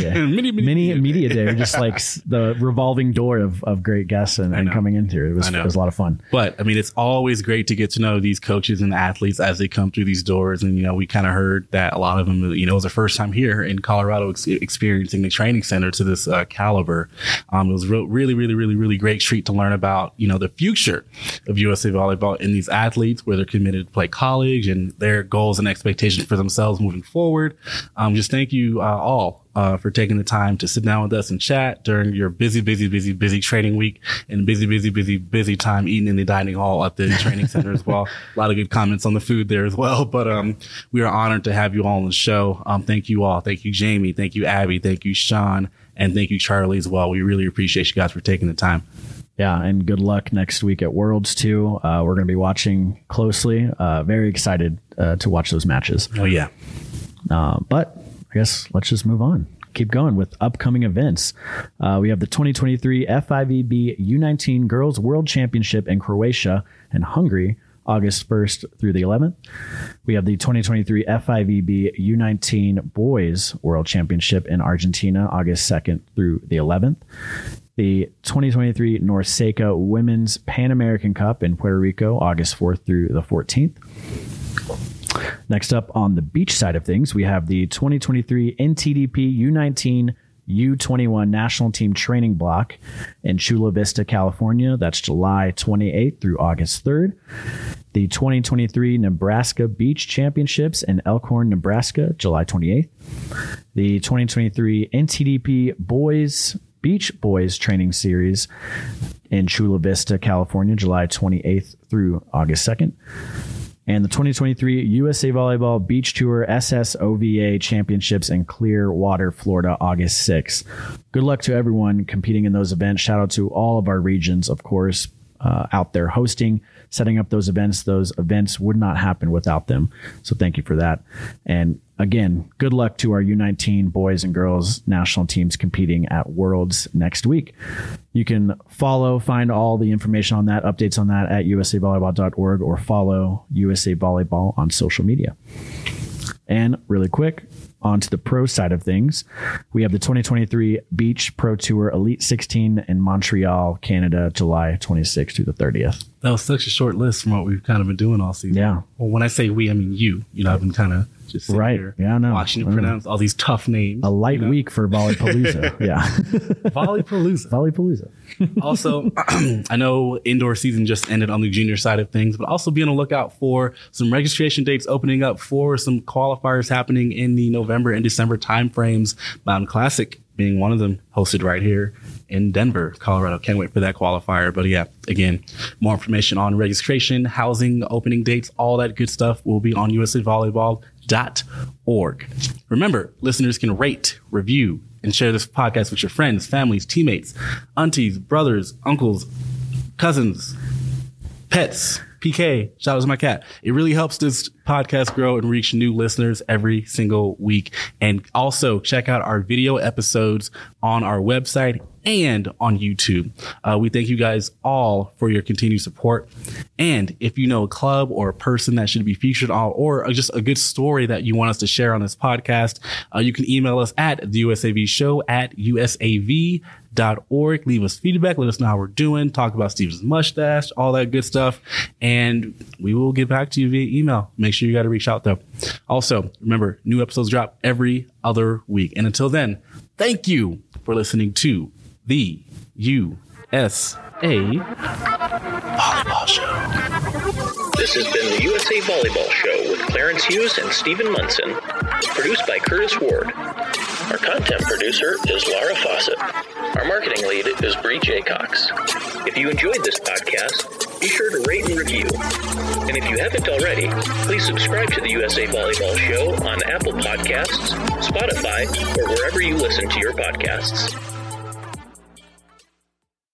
media day, or just like the revolving door of great guests and coming into it. It was a lot of fun. But I mean, it's always great to get to know these coaches and athletes as they come through these doors. And we kind of heard that a lot of them, it was their first time here in Colorado experiencing the training center to this caliber. It was really, really, really, really great treat to learn about the future of USA Volleyball and these athletes, where they're committed to play college and their goals and expectations for themselves moving forward. Just thank you all for taking the time to sit down with us and chat during your busy training week and busy time eating in the dining hall at the training center as well. A lot of good comments on the food there as well. But we are honored to have you all on the show. Thank you all. Thank you, Jamie. Thank you, Abby. Thank you, Sean. And thank you, Charlie, as well. We really appreciate you guys for taking the time. Yeah, and good luck next week at Worlds too. We're going to be watching closely. Very excited to watch those matches. Oh, yeah. But I guess let's just move on. Keep going with upcoming events. We have the 2023 FIVB U19 Girls World Championship in Croatia and Hungary, August 1st through the 11th. We have the 2023 FIVB U19 Boys World Championship in Argentina, August 2nd through the 11th. The 2023 NORCECA Women's Pan American Cup in Puerto Rico, August 4th through the 14th. Next up on the beach side of things, we have the 2023 NTDP U19 U21 National Team Training Block in Chula Vista, California. That's July 28th through August 3rd. The 2023 Nebraska Beach Championships in Elkhorn, Nebraska, July 28th. The 2023 NTDP Beach Boys Training Series in Chula Vista, California, July 28th through August 2nd. And the 2023 USA Volleyball Beach Tour SSOVA Championships in Clearwater, Florida, August 6th. Good luck to everyone competing in those events. Shout out to all of our regions, of course, out there hosting, setting up those events. Those events would not happen without them. So thank you for that. And again, good luck to our U19 boys and girls national teams competing at Worlds next week. You can find all the information on that, updates on that at usavolleyball.org, or follow USA Volleyball on social media. And really quick, on to the pro side of things. We have the 2023 Beach Pro Tour Elite 16 in Montreal, Canada, July 26th through the 30th. That was such a short list from what we've kind of been doing all season. Yeah. Well, when I say we, I mean you. I've been kind of just sitting here watching you pronounce all these tough names. A light week for Volleypalooza. Yeah. Volleypalooza. Also, I know indoor season just ended on the junior side of things, but also be on the lookout for some registration dates opening up for some qualifiers happening in the November and December timeframes. Mountain Classic being one of them, hosted right here in Denver, Colorado. Can't wait for that qualifier. But yeah, again, more information on registration, housing, opening dates, all that good stuff will be on usavolleyball.org. Remember, listeners can rate, review, and share this podcast with your friends, families, teammates, aunties, brothers, uncles, cousins, pets. PK, shout out to my cat. It really helps this podcast grow and reach new listeners every single week. And also check out our video episodes on our website and on YouTube. We thank you guys all for your continued support. And if you know a club or a person that should be featured on, or just a good story that you want us to share on this podcast, you can email us at the USAV show at usav.org. Leave us feedback. Let us know how we're doing. Talk about Steven's mustache, all that good stuff. And we will get back to you via email. Make sure you got to reach out though. Also, remember, new episodes drop every other week. And until then, thank you for listening to the USA Volleyball Show. This has been the USA Volleyball Show with Clarence Hughes and Stephen Munson. Produced by Curtis Ward. Our content producer is Laura Fawcett. Our marketing lead is Bree Jaycox. If you enjoyed this podcast, be sure to rate and review. And if you haven't already, please subscribe to the USA Volleyball Show on Apple Podcasts, Spotify, or wherever you listen to your podcasts.